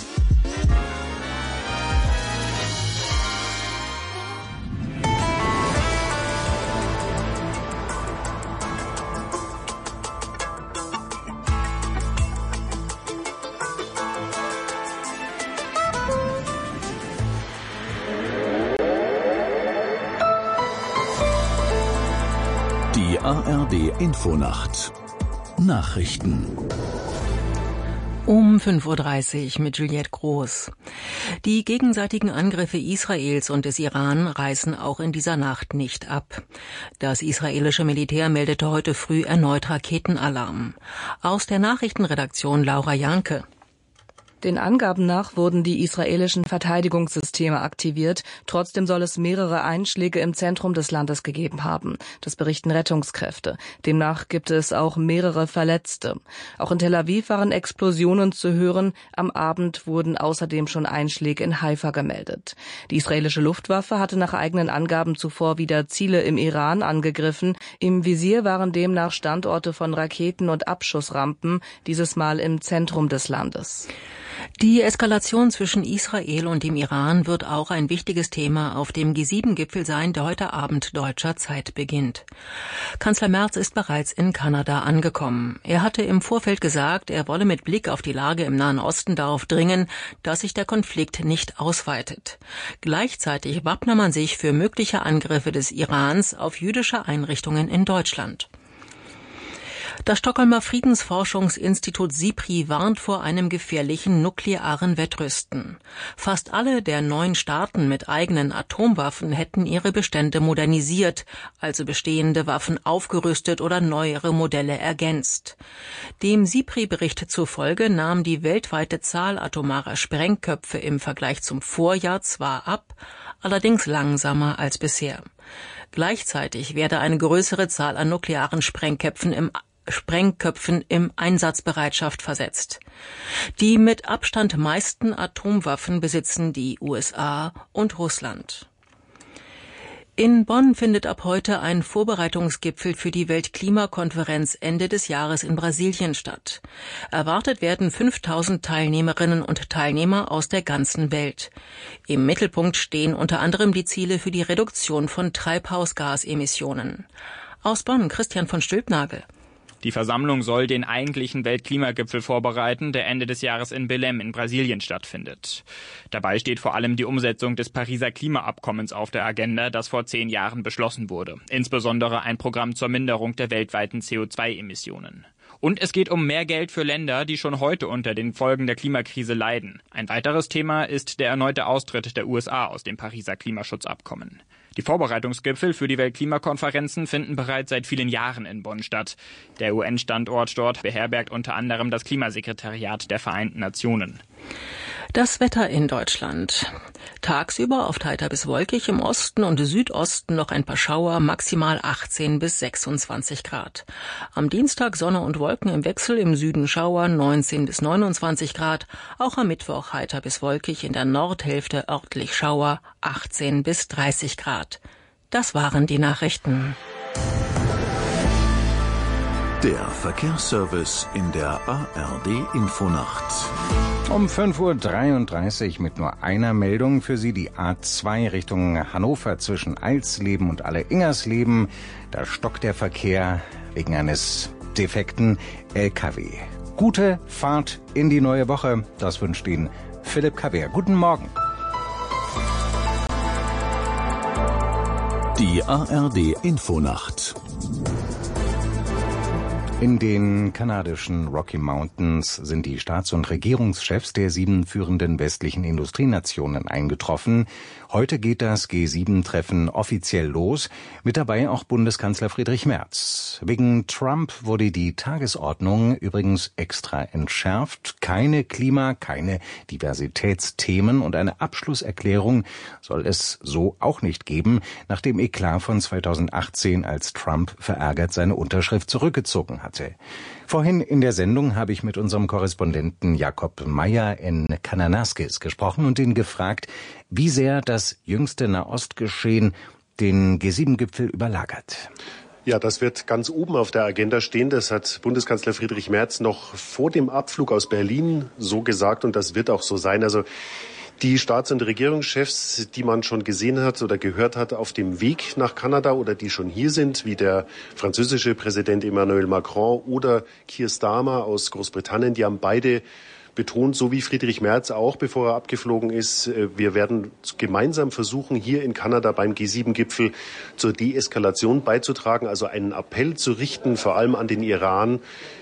Die ARD Infonacht Nachrichten um 5:30 Uhr mit Juliette Groß. Die gegenseitigen Angriffe Israels und des Iran reißen auch in dieser Nacht nicht ab. Das israelische Militär meldete heute früh erneut Raketenalarm. Aus der Nachrichtenredaktion Laura Janke. Den Angaben nach wurden die israelischen Verteidigungssysteme aktiviert. Trotzdem soll es mehrere Einschläge im Zentrum des Landes gegeben haben. Das berichten Rettungskräfte. Demnach gibt es auch mehrere Verletzte. Auch in Tel Aviv waren Explosionen zu hören. Am Abend wurden außerdem schon Einschläge in Haifa gemeldet. Die israelische Luftwaffe hatte nach eigenen Angaben zuvor wieder Ziele im Iran angegriffen. Im Visier waren demnach Standorte von Raketen und Abschussrampen, dieses Mal im Zentrum des Landes. Die Eskalation zwischen Israel und dem Iran wird auch ein wichtiges Thema auf dem G7-Gipfel sein, der heute Abend deutscher Zeit beginnt. Kanzler Merz ist bereits in Kanada angekommen. Er hatte im Vorfeld gesagt, er wolle mit Blick auf die Lage im Nahen Osten darauf dringen, dass sich der Konflikt nicht ausweitet. Gleichzeitig wappne man sich für mögliche Angriffe des Irans auf jüdische Einrichtungen in Deutschland. Das Stockholmer Friedensforschungsinstitut SIPRI warnt vor einem gefährlichen nuklearen Wettrüsten. Fast alle der 9 Staaten mit eigenen Atomwaffen hätten ihre Bestände modernisiert, also bestehende Waffen aufgerüstet oder neuere Modelle ergänzt. Dem SIPRI-Bericht zufolge nahm die weltweite Zahl atomarer Sprengköpfe im Vergleich zum Vorjahr zwar ab, allerdings langsamer als bisher. Gleichzeitig werde eine größere Zahl an nuklearen Sprengköpfen im Einsatzbereitschaft versetzt. Die mit Abstand meisten Atomwaffen besitzen die USA und Russland. In Bonn findet ab heute ein Vorbereitungsgipfel für die Weltklimakonferenz Ende des Jahres in Brasilien statt. Erwartet werden 5.000 Teilnehmerinnen und Teilnehmer aus der ganzen Welt. Im Mittelpunkt stehen unter anderem die Ziele für die Reduktion von Treibhausgasemissionen. Aus Bonn Christian von Stülpnagel. Die Versammlung soll den eigentlichen Weltklimagipfel vorbereiten, der Ende des Jahres in Belém in Brasilien stattfindet. Dabei steht vor allem die Umsetzung des Pariser Klimaabkommens auf der Agenda, das vor 10 Jahren beschlossen wurde. Insbesondere ein Programm zur Minderung der weltweiten CO2-Emissionen. Und es geht um mehr Geld für Länder, die schon heute unter den Folgen der Klimakrise leiden. Ein weiteres Thema ist der erneute Austritt der USA aus dem Pariser Klimaschutzabkommen. Die Vorbereitungsgipfel für die Weltklimakonferenzen finden bereits seit vielen Jahren in Bonn statt. Der UN-Standort dort beherbergt unter anderem das Klimasekretariat der Vereinten Nationen. Das Wetter in Deutschland. Tagsüber oft heiter bis wolkig, im Osten und Südosten noch ein paar Schauer, maximal 18 bis 26 Grad. Am Dienstag Sonne und Wolken im Wechsel, im Süden Schauer, 19 bis 29 Grad. Auch am Mittwoch heiter bis wolkig, in der Nordhälfte örtlich Schauer, 18 bis 30 Grad. Das waren die Nachrichten. Der Verkehrsservice in der ARD Infonacht. Um 5:33 Uhr mit nur einer Meldung für Sie, die A2 Richtung Hannover zwischen Eilsleben und Alle-Ingersleben. Da stockt der Verkehr wegen eines defekten LKW. Gute Fahrt in die neue Woche, das wünscht Ihnen Philipp Kaber. Guten Morgen. Die ARD Infonacht. In den kanadischen Rocky Mountains sind die Staats- und Regierungschefs der 7 führenden westlichen Industrienationen eingetroffen. Heute geht das G7-Treffen offiziell los, mit dabei auch Bundeskanzler Friedrich Merz. Wegen Trump wurde die Tagesordnung übrigens extra entschärft. Keine keine Diversitätsthemen und eine Abschlusserklärung soll es so auch nicht geben, nach dem Eklat von 2018, als Trump verärgert seine Unterschrift zurückgezogen hatte. Vorhin in der Sendung habe ich mit unserem Korrespondenten Jakob Meyer in Kananaskis gesprochen und ihn gefragt, wie sehr das jüngste Nahostgeschehen den G7-Gipfel überlagert. Ja, das wird ganz oben auf der Agenda stehen. Das hat Bundeskanzler Friedrich Merz noch vor dem Abflug aus Berlin so gesagt und das wird auch so sein. Also die Staats- und Regierungschefs, die man schon gesehen hat oder gehört hat auf dem Weg nach Kanada oder die schon hier sind, wie der französische Präsident Emmanuel Macron oder Keir Starmer aus Großbritannien, die haben beide betont, so wie Friedrich Merz auch, bevor er abgeflogen ist, wir werden gemeinsam versuchen, hier in Kanada beim G7-Gipfel zur Deeskalation beizutragen, also einen Appell zu richten, vor allem an den Iran,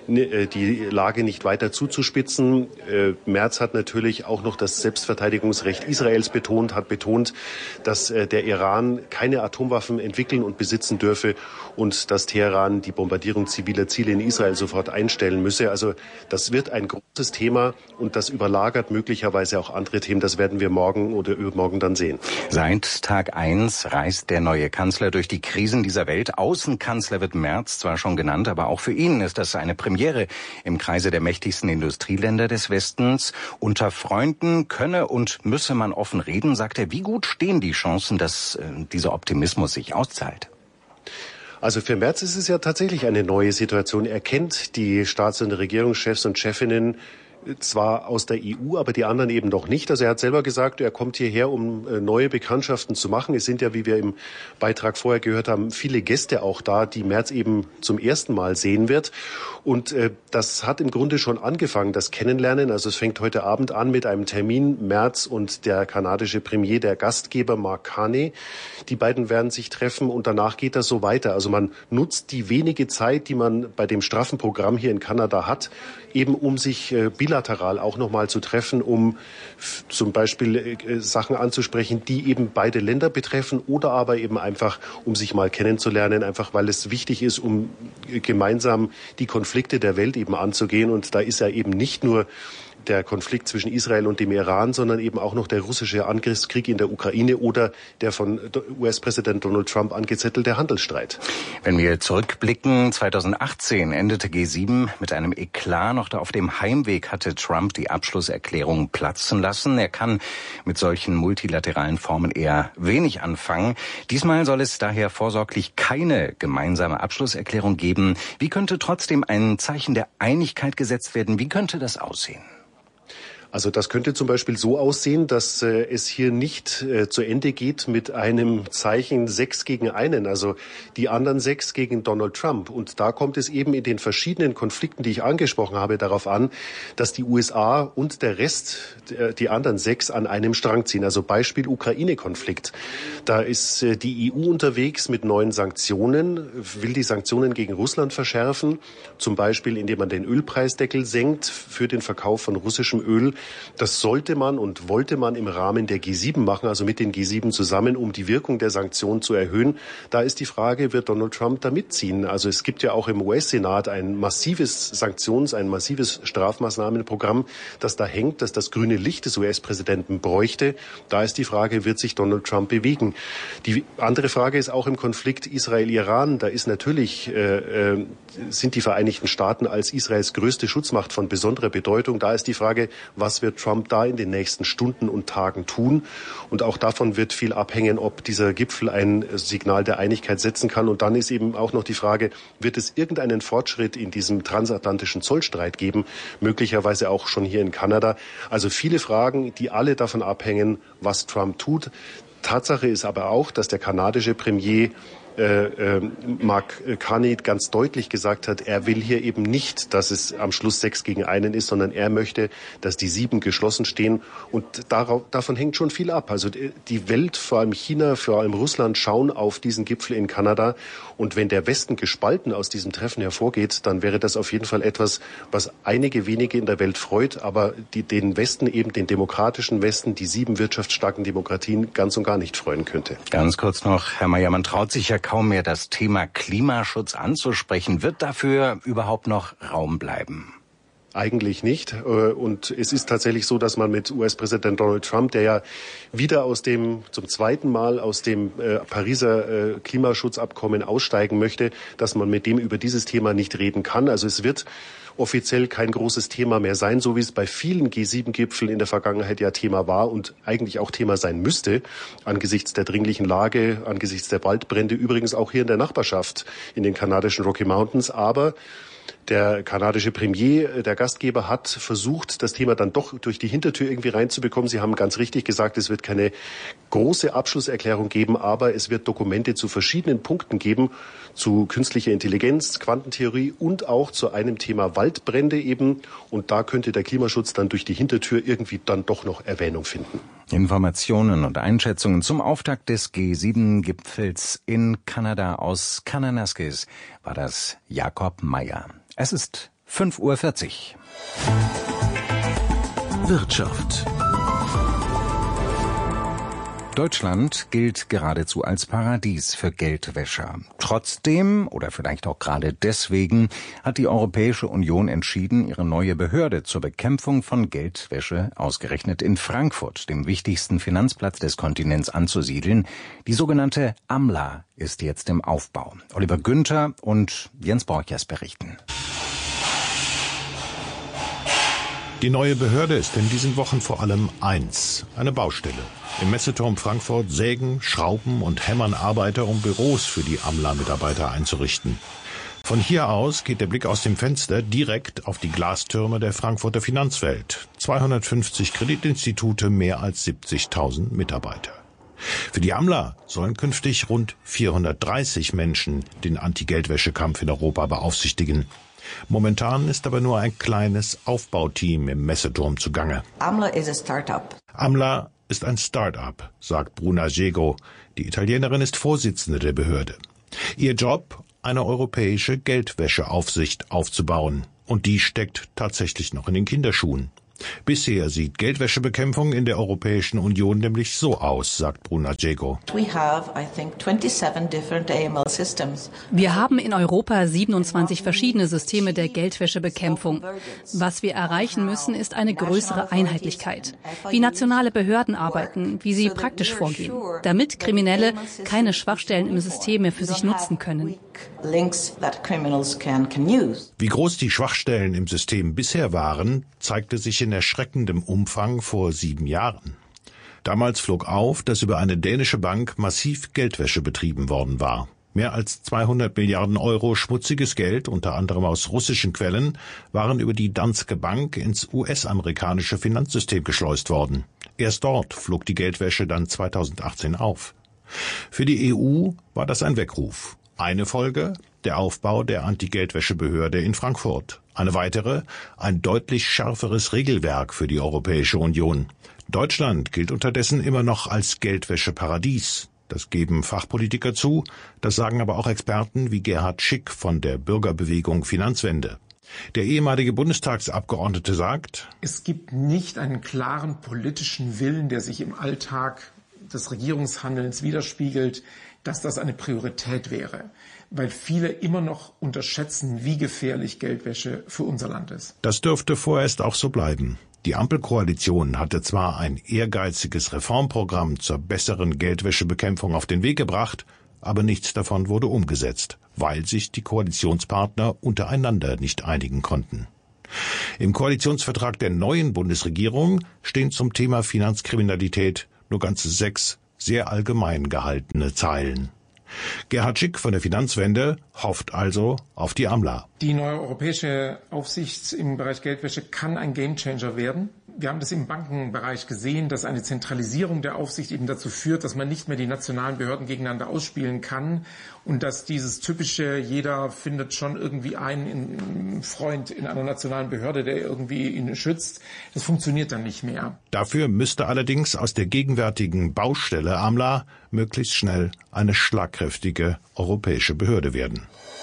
die Lage nicht weiter zuzuspitzen. Merz hat natürlich auch noch das Selbstverteidigungsrecht Israels betont, hat betont, dass der Iran keine Atomwaffen entwickeln und besitzen dürfe und dass Teheran die Bombardierung ziviler Ziele in Israel sofort einstellen müsse. Also das wird ein großes Thema und das überlagert möglicherweise auch andere Themen. Das werden wir morgen oder übermorgen dann sehen. Seit Tag 1 reist der neue Kanzler durch die Krisen dieser Welt. Außenkanzler wird Merz zwar schon genannt, aber auch für ihn ist das eine Premiere im Kreise der mächtigsten Industrieländer des Westens. Unter Freunden könne und müsse man offen reden, sagt er. Wie gut stehen die Chancen, dass dieser Optimismus sich auszahlt? Also für Merz ist es ja tatsächlich eine neue Situation. Er kennt die Staats- und Regierungschefs und Chefinnen zwar aus der EU, aber die anderen eben noch nicht. Also er hat selber gesagt, er kommt hierher, um neue Bekanntschaften zu machen. Es sind ja, wie wir im Beitrag vorher gehört haben, viele Gäste auch da, die Merz eben zum ersten Mal sehen wird. Und das hat im Grunde schon angefangen, das Kennenlernen. Also es fängt heute Abend an mit einem Termin. Merz und der kanadische Premier, der Gastgeber Mark Carney. Die beiden werden sich treffen und danach geht das so weiter. Also man nutzt die wenige Zeit, die man bei dem straffen Programm hier in Kanada hat, eben um sich bilateral auch nochmal zu treffen, um zum Beispiel Sachen anzusprechen, die eben beide Länder betreffen oder aber eben einfach, um sich mal kennenzulernen, einfach weil es wichtig ist, um gemeinsam die Konflikte der Welt eben anzugehen. Und da ist ja eben nicht nur der Konflikt zwischen Israel und dem Iran, sondern eben auch noch der russische Angriffskrieg in der Ukraine oder der von US-Präsident Donald Trump angezettelte Handelsstreit. Wenn wir zurückblicken, 2018 endete G7 mit einem Eklat. Noch auf dem Heimweg hatte Trump die Abschlusserklärung platzen lassen. Er kann mit solchen multilateralen Formen eher wenig anfangen. Diesmal soll es daher vorsorglich keine gemeinsame Abschlusserklärung geben. Wie könnte trotzdem ein Zeichen der Einigkeit gesetzt werden? Wie könnte das aussehen? Also das könnte zum Beispiel so aussehen, dass es hier nicht zu Ende geht mit einem Zeichen 6 gegen 1, also die anderen 6 gegen Donald Trump. Und da kommt es eben in den verschiedenen Konflikten, die ich angesprochen habe, darauf an, dass die USA und der Rest, die anderen 6, an einem Strang ziehen. Also Beispiel Ukraine-Konflikt. Da ist die EU unterwegs mit neuen Sanktionen, will die Sanktionen gegen Russland verschärfen, zum Beispiel indem man den Ölpreisdeckel senkt für den Verkauf von russischem Öl. Das sollte man und wollte man im Rahmen der G7 machen, also mit den G7 zusammen, um die Wirkung der Sanktionen zu erhöhen. Da ist die Frage, wird Donald Trump da mitziehen? Also es gibt ja auch im US-Senat ein massives ein massives Strafmaßnahmenprogramm, das da hängt, das das grüne Licht des US-Präsidenten bräuchte. Da ist die Frage, wird sich Donald Trump bewegen? Die andere Frage ist auch im Konflikt Israel-Iran. Da ist natürlich, sind die Vereinigten Staaten als Israels größte Schutzmacht von besonderer Bedeutung. Da ist die Frage, was wird Trump da in den nächsten Stunden und Tagen tun? Und auch davon wird viel abhängen, ob dieser Gipfel ein Signal der Einigkeit setzen kann. Und dann ist eben auch noch die Frage, wird es irgendeinen Fortschritt in diesem transatlantischen Zollstreit geben? Möglicherweise auch schon hier in Kanada. Also viele Fragen, die alle davon abhängen, was Trump tut. Tatsache ist aber auch, dass der kanadische Premier Mark Carney ganz deutlich gesagt hat, er will hier eben nicht, dass es am Schluss 6-1 ist, sondern er möchte, dass die 7 geschlossen stehen. Und davon hängt schon viel ab. Also die Welt, vor allem China, vor allem Russland, schauen auf diesen Gipfel in Kanada. Und wenn der Westen gespalten aus diesem Treffen hervorgeht, dann wäre das auf jeden Fall etwas, was einige wenige in der Welt freut, aber den Westen, eben den demokratischen Westen, die 7 wirtschaftsstarken Demokratien ganz und gar nicht freuen könnte. Ganz kurz noch, Herr Mayer, man traut sich ja kaum mehr, das Thema Klimaschutz anzusprechen. Wird dafür überhaupt noch Raum bleiben? Eigentlich nicht. Und es ist tatsächlich so, dass man mit US-Präsident Donald Trump, der ja wieder zum zweiten Mal aus dem Pariser Klimaschutzabkommen aussteigen möchte, dass man mit dem über dieses Thema nicht reden kann. Also es wird offiziell kein großes Thema mehr sein, so wie es bei vielen G7-Gipfeln in der Vergangenheit ja Thema war und eigentlich auch Thema sein müsste, angesichts der dringlichen Lage, angesichts der Waldbrände, übrigens auch hier in der Nachbarschaft in den kanadischen Rocky Mountains. Aber der kanadische Premier, der Gastgeber, hat versucht, das Thema dann doch durch die Hintertür irgendwie reinzubekommen. Sie haben ganz richtig gesagt, es wird keine große Abschlusserklärung geben, aber es wird Dokumente zu verschiedenen Punkten geben, zu künstlicher Intelligenz, Quantentheorie und auch zu einem Thema Waldbrände eben. Und da könnte der Klimaschutz dann durch die Hintertür irgendwie dann doch noch Erwähnung finden. Informationen und Einschätzungen zum Auftakt des G7-Gipfels in Kanada aus Kananaskis war das Jakob Mayer. Es ist 5:40 Uhr. Wirtschaft. Deutschland gilt geradezu als Paradies für Geldwäscher. Trotzdem, oder vielleicht auch gerade deswegen, hat die Europäische Union entschieden, ihre neue Behörde zur Bekämpfung von Geldwäsche ausgerechnet in Frankfurt, dem wichtigsten Finanzplatz des Kontinents, anzusiedeln. Die sogenannte AMLA ist jetzt im Aufbau. Oliver Günther und Jens Borchers berichten. Die neue Behörde ist in diesen Wochen vor allem eine Baustelle. Im Messeturm Frankfurt sägen, schrauben und hämmern Arbeiter, um Büros für die AMLA-Mitarbeiter einzurichten. Von hier aus geht der Blick aus dem Fenster direkt auf die Glastürme der Frankfurter Finanzwelt. 250 Kreditinstitute, mehr als 70.000 Mitarbeiter. Für die AMLA sollen künftig rund 430 Menschen den Anti-Geldwäsche-Kampf in Europa beaufsichtigen. Momentan ist aber nur ein kleines Aufbauteam im Messeturm zugange. AMLA is a startup. AMLA ist ein Start-up, sagt Bruna Jego. Die Italienerin ist Vorsitzende der Behörde. Ihr Job, eine europäische Geldwäscheaufsicht aufzubauen. Und die steckt tatsächlich noch in den Kinderschuhen. Bisher sieht Geldwäschebekämpfung in der Europäischen Union nämlich so aus, sagt Bruna Jego. Wir haben in Europa 27 verschiedene Systeme der Geldwäschebekämpfung. Was wir erreichen müssen, ist eine größere Einheitlichkeit. Wie nationale Behörden arbeiten, wie sie praktisch vorgehen, damit Kriminelle keine Schwachstellen im System mehr für sich nutzen können. Wie groß die Schwachstellen im System bisher waren, zeigte sich in erschreckendem Umfang vor 7 Jahren. Damals flog auf, dass über eine dänische Bank massiv Geldwäsche betrieben worden war. Mehr als 200 Milliarden Euro schmutziges Geld, unter anderem aus russischen Quellen, waren über die Danske Bank ins US-amerikanische Finanzsystem geschleust worden. Erst dort flog die Geldwäsche dann 2018 auf. Für die EU war das ein Weckruf. Eine Folge, der Aufbau der Anti-Geldwäsche-Behörde in Frankfurt. Eine weitere, ein deutlich schärferes Regelwerk für die Europäische Union. Deutschland gilt unterdessen immer noch als Geldwäscheparadies. Das geben Fachpolitiker zu, das sagen aber auch Experten wie Gerhard Schick von der Bürgerbewegung Finanzwende. Der ehemalige Bundestagsabgeordnete sagt: Es gibt nicht einen klaren politischen Willen, der sich im Alltag des Regierungshandelns widerspiegelt, dass das eine Priorität wäre, weil viele immer noch unterschätzen, wie gefährlich Geldwäsche für unser Land ist. Das dürfte vorerst auch so bleiben. Die Ampelkoalition hatte zwar ein ehrgeiziges Reformprogramm zur besseren Geldwäschebekämpfung auf den Weg gebracht, aber nichts davon wurde umgesetzt, weil sich die Koalitionspartner untereinander nicht einigen konnten. Im Koalitionsvertrag der neuen Bundesregierung stehen zum Thema Finanzkriminalität nur ganze 6 sehr allgemein gehaltene Zeilen. Gerhard Schick von der Finanzwende hofft also auf die AMLA. Die neue europäische Aufsicht im Bereich Geldwäsche kann ein Gamechanger werden. Wir haben das im Bankenbereich gesehen, dass eine Zentralisierung der Aufsicht eben dazu führt, dass man nicht mehr die nationalen Behörden gegeneinander ausspielen kann und dass dieses typische, jeder findet schon irgendwie einen Freund in einer nationalen Behörde, der irgendwie ihn schützt, das funktioniert dann nicht mehr. Dafür müsste allerdings aus der gegenwärtigen Baustelle AMLA möglichst schnell eine schlagkräftige europäische Behörde werden.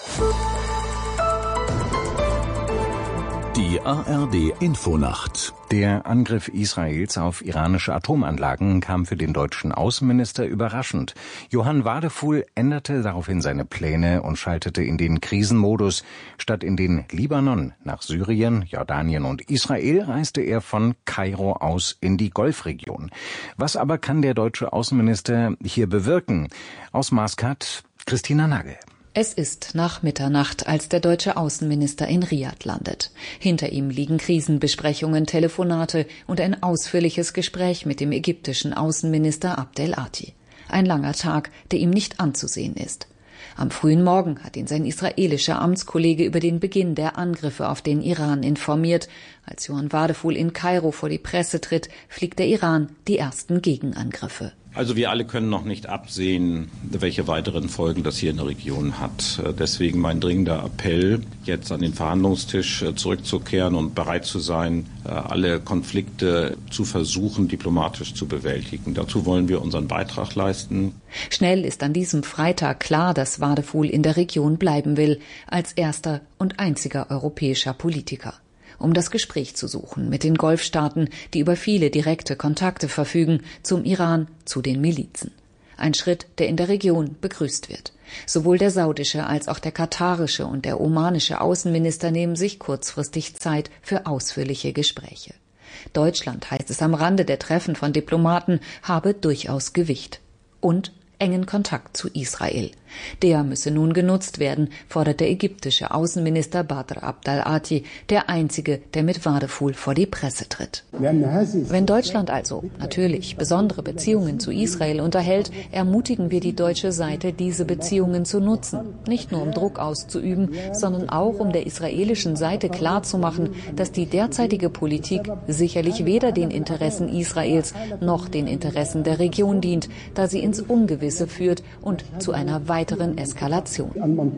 Die ARD-Infonacht. Der Angriff Israels auf iranische Atomanlagen kam für den deutschen Außenminister überraschend. Johann Wadefuhl änderte daraufhin seine Pläne und schaltete in den Krisenmodus. Statt in den Libanon, nach Syrien, Jordanien und Israel reiste er von Kairo aus in die Golfregion. Was aber kann der deutsche Außenminister hier bewirken? Aus Maskat, Christina Nagel. Es ist nach Mitternacht, als der deutsche Außenminister in Riad landet. Hinter ihm liegen Krisenbesprechungen, Telefonate und ein ausführliches Gespräch mit dem ägyptischen Außenminister Abdel Ati. Ein langer Tag, der ihm nicht anzusehen ist. Am frühen Morgen hat ihn sein israelischer Amtskollege über den Beginn der Angriffe auf den Iran informiert. Als Johann Wadefuhl in Kairo vor die Presse tritt, fliegt der Iran die ersten Gegenangriffe. Also wir alle können noch nicht absehen, welche weiteren Folgen das hier in der Region hat. Deswegen mein dringender Appell, jetzt an den Verhandlungstisch zurückzukehren und bereit zu sein, alle Konflikte zu versuchen, diplomatisch zu bewältigen. Dazu wollen wir unseren Beitrag leisten. Schnell ist an diesem Freitag klar, dass Wadefuhl in der Region bleiben will, als erster und einziger europäischer Politiker, um das Gespräch zu suchen mit den Golfstaaten, die über viele direkte Kontakte verfügen, zum Iran, zu den Milizen. Ein Schritt, der in der Region begrüßt wird. Sowohl der saudische als auch der katarische und der omanische Außenminister nehmen sich kurzfristig Zeit für ausführliche Gespräche. Deutschland, heißt es am Rande der Treffen von Diplomaten, habe durchaus Gewicht und engen Kontakt zu Israel. Der müsse nun genutzt werden, fordert der ägyptische Außenminister Badr Abdel Ati, der einzige, der mit Wadefuhl vor die Presse tritt. Wenn Deutschland also natürlich besondere Beziehungen zu Israel unterhält, ermutigen wir die deutsche Seite, diese Beziehungen zu nutzen. Nicht nur um Druck auszuüben, sondern auch um der israelischen Seite klarzumachen, dass die derzeitige Politik sicherlich weder den Interessen Israels noch den Interessen der Region dient, da sie ins Ungewisse führt und zu einer weiteren Eskalation.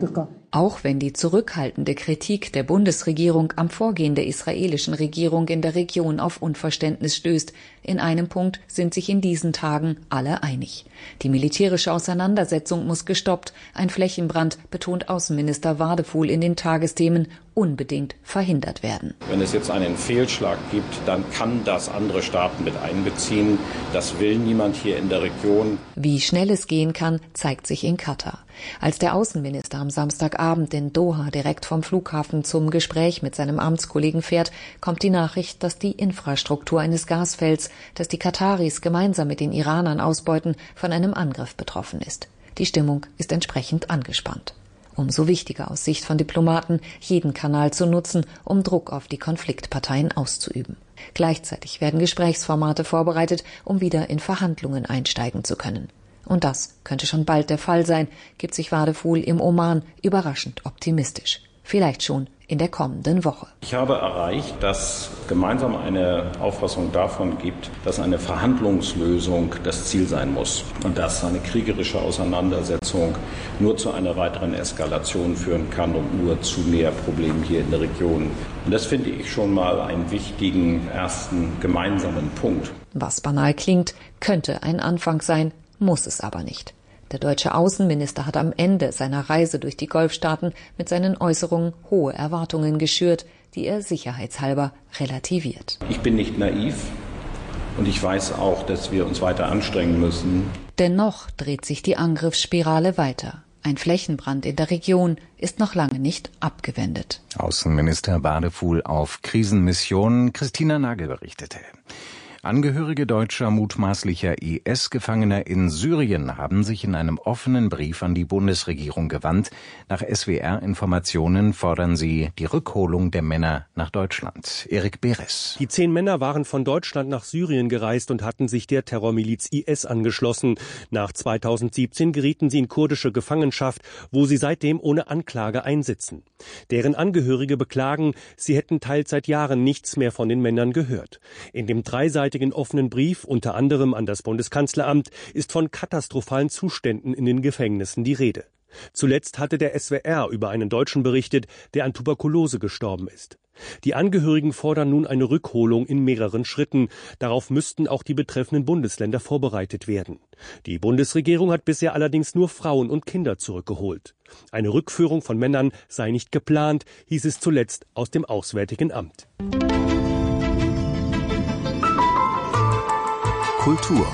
Auch wenn die zurückhaltende Kritik der Bundesregierung am Vorgehen der israelischen Regierung in der Region auf Unverständnis stößt, in einem Punkt sind sich in diesen Tagen alle einig. Die militärische Auseinandersetzung muss gestoppt, ein Flächenbrand, betont Außenminister Wadefuhl in den Tagesthemen, unbedingt verhindert werden. Wenn es jetzt einen Fehlschlag gibt, dann kann das andere Staaten mit einbeziehen. Das will niemand hier in der Region. Wie schnell es gehen kann, zeigt sich in Katar. Als der Außenminister am Samstagabend in Doha direkt vom Flughafen zum Gespräch mit seinem Amtskollegen fährt, kommt die Nachricht, dass die Infrastruktur eines Gasfelds, das die Kataris gemeinsam mit den Iranern ausbeuten, von einem Angriff betroffen ist. Die Stimmung ist entsprechend angespannt. Umso wichtiger aus Sicht von Diplomaten, jeden Kanal zu nutzen, um Druck auf die Konfliktparteien auszuüben. Gleichzeitig werden Gesprächsformate vorbereitet, um wieder in Verhandlungen einsteigen zu können. Und das könnte schon bald der Fall sein, gibt sich Wadefuhl im Oman überraschend optimistisch. Vielleicht schon in der kommenden Woche. Ich habe erreicht, dass gemeinsam eine Auffassung davon gibt, dass eine Verhandlungslösung das Ziel sein muss und dass eine kriegerische Auseinandersetzung nur zu einer weiteren Eskalation führen kann und nur zu mehr Problemen hier in der Region. Und das finde ich schon mal einen wichtigen ersten gemeinsamen Punkt. Was banal klingt, könnte ein Anfang sein, muss es aber nicht. Der deutsche Außenminister hat am Ende seiner Reise durch die Golfstaaten mit seinen Äußerungen hohe Erwartungen geschürt, die er sicherheitshalber relativiert. Ich bin nicht naiv und ich weiß auch, dass wir uns weiter anstrengen müssen. Dennoch dreht sich die Angriffsspirale weiter. Ein Flächenbrand in der Region ist noch lange nicht abgewendet. Außenminister Wadefuhl auf Krisenmission. Christina Nagel berichtete. Angehörige deutscher mutmaßlicher IS-Gefangener in Syrien haben sich in einem offenen Brief an die Bundesregierung gewandt. Nach SWR-Informationen fordern sie die Rückholung der Männer nach Deutschland. Erik Beres. Die 10 Männer waren von Deutschland nach Syrien gereist und hatten sich der Terrormiliz IS angeschlossen. Nach 2017 gerieten sie in kurdische Gefangenschaft, wo sie seitdem ohne Anklage einsitzen. Deren Angehörige beklagen, sie hätten teils seit Jahren nichts mehr von den Männern gehört. In dem dreiseitigen offenen Brief, unter anderem an das Bundeskanzleramt, ist von katastrophalen Zuständen in den Gefängnissen die Rede. Zuletzt hatte der SWR über einen Deutschen berichtet, der an Tuberkulose gestorben ist. Die Angehörigen fordern nun eine Rückholung in mehreren Schritten. Darauf müssten auch die betreffenden Bundesländer vorbereitet werden. Die Bundesregierung hat bisher allerdings nur Frauen und Kinder zurückgeholt. Eine Rückführung von Männern sei nicht geplant, hieß es zuletzt aus dem Auswärtigen Amt. Kultur.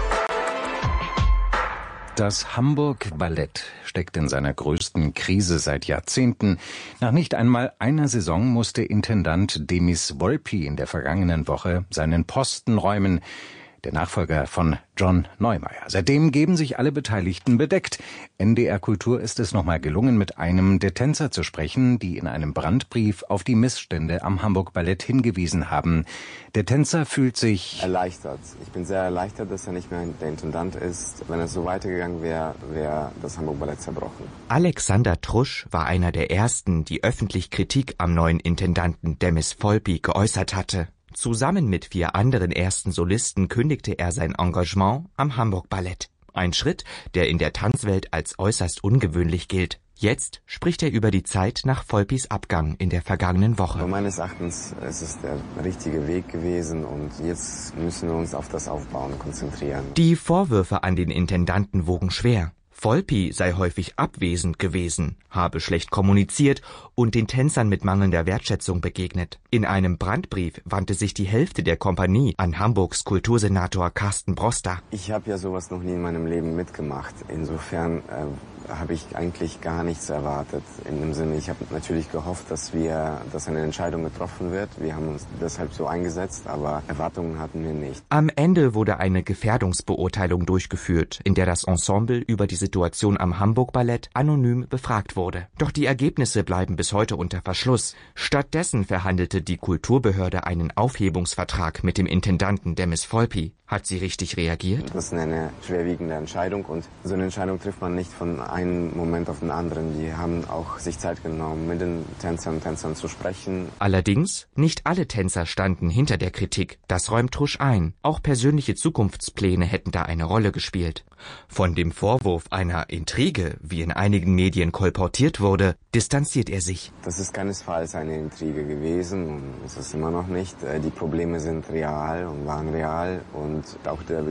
Das Hamburg Ballett steckt in seiner größten Krise seit Jahrzehnten. Nach nicht einmal einer Saison musste Intendant Demis Volpi in der vergangenen Woche seinen Posten räumen. Der Nachfolger von John Neumeier. Seitdem geben sich alle Beteiligten bedeckt. NDR Kultur ist es nochmal gelungen, mit einem der Tänzer zu sprechen, die in einem Brandbrief auf die Missstände am Hamburg Ballett hingewiesen haben. Der Tänzer fühlt sich erleichtert. Ich bin sehr erleichtert, dass er nicht mehr der Intendant ist. Wenn es so weitergegangen wäre, wäre das Hamburg Ballett zerbrochen. Alexander Trusch war einer der ersten, die öffentlich Kritik am neuen Intendanten Demis Volpi geäußert hatte. Zusammen mit 4 anderen ersten Solisten kündigte er sein Engagement am Hamburg Ballett. Ein Schritt, der in der Tanzwelt als äußerst ungewöhnlich gilt. Jetzt spricht er über die Zeit nach Volpis Abgang in der vergangenen Woche. Meines Erachtens ist es der richtige Weg gewesen und jetzt müssen wir uns auf das Aufbauen konzentrieren. Die Vorwürfe an den Intendanten wogen schwer. Volpi sei häufig abwesend gewesen, habe schlecht kommuniziert und den Tänzern mit mangelnder Wertschätzung begegnet. In einem Brandbrief wandte sich die Hälfte der Kompanie an Hamburgs Kultursenator Carsten Broster. Ich habe ja sowas noch nie in meinem Leben mitgemacht. Insofern habe ich eigentlich gar nichts erwartet. In dem Sinne, ich habe natürlich gehofft, dass eine Entscheidung getroffen wird. Wir haben uns deshalb so eingesetzt, aber Erwartungen hatten wir nicht. Am Ende wurde eine Gefährdungsbeurteilung durchgeführt, in der das Ensemble über die Situation am Hamburg Ballett anonym befragt wurde. Doch die Ergebnisse bleiben bis heute unter Verschluss. Stattdessen verhandelte die Kulturbehörde einen Aufhebungsvertrag mit dem Intendanten Demis Volpi. Hat sie richtig reagiert? Das ist eine schwerwiegende Entscheidung und so eine Entscheidung trifft man nicht von einem Moment auf den anderen. Die haben auch sich Zeit genommen, mit den Tänzern zu sprechen. Allerdings, nicht alle Tänzer standen hinter der Kritik. Das räumt Trusch ein. Auch persönliche Zukunftspläne hätten da eine Rolle gespielt. Von dem Vorwurf einer Intrige, wie in einigen Medien kolportiert wurde, distanziert er sich. Das ist keinesfalls eine Intrige gewesen und es ist immer noch nicht. Die Probleme sind real und waren real und auch der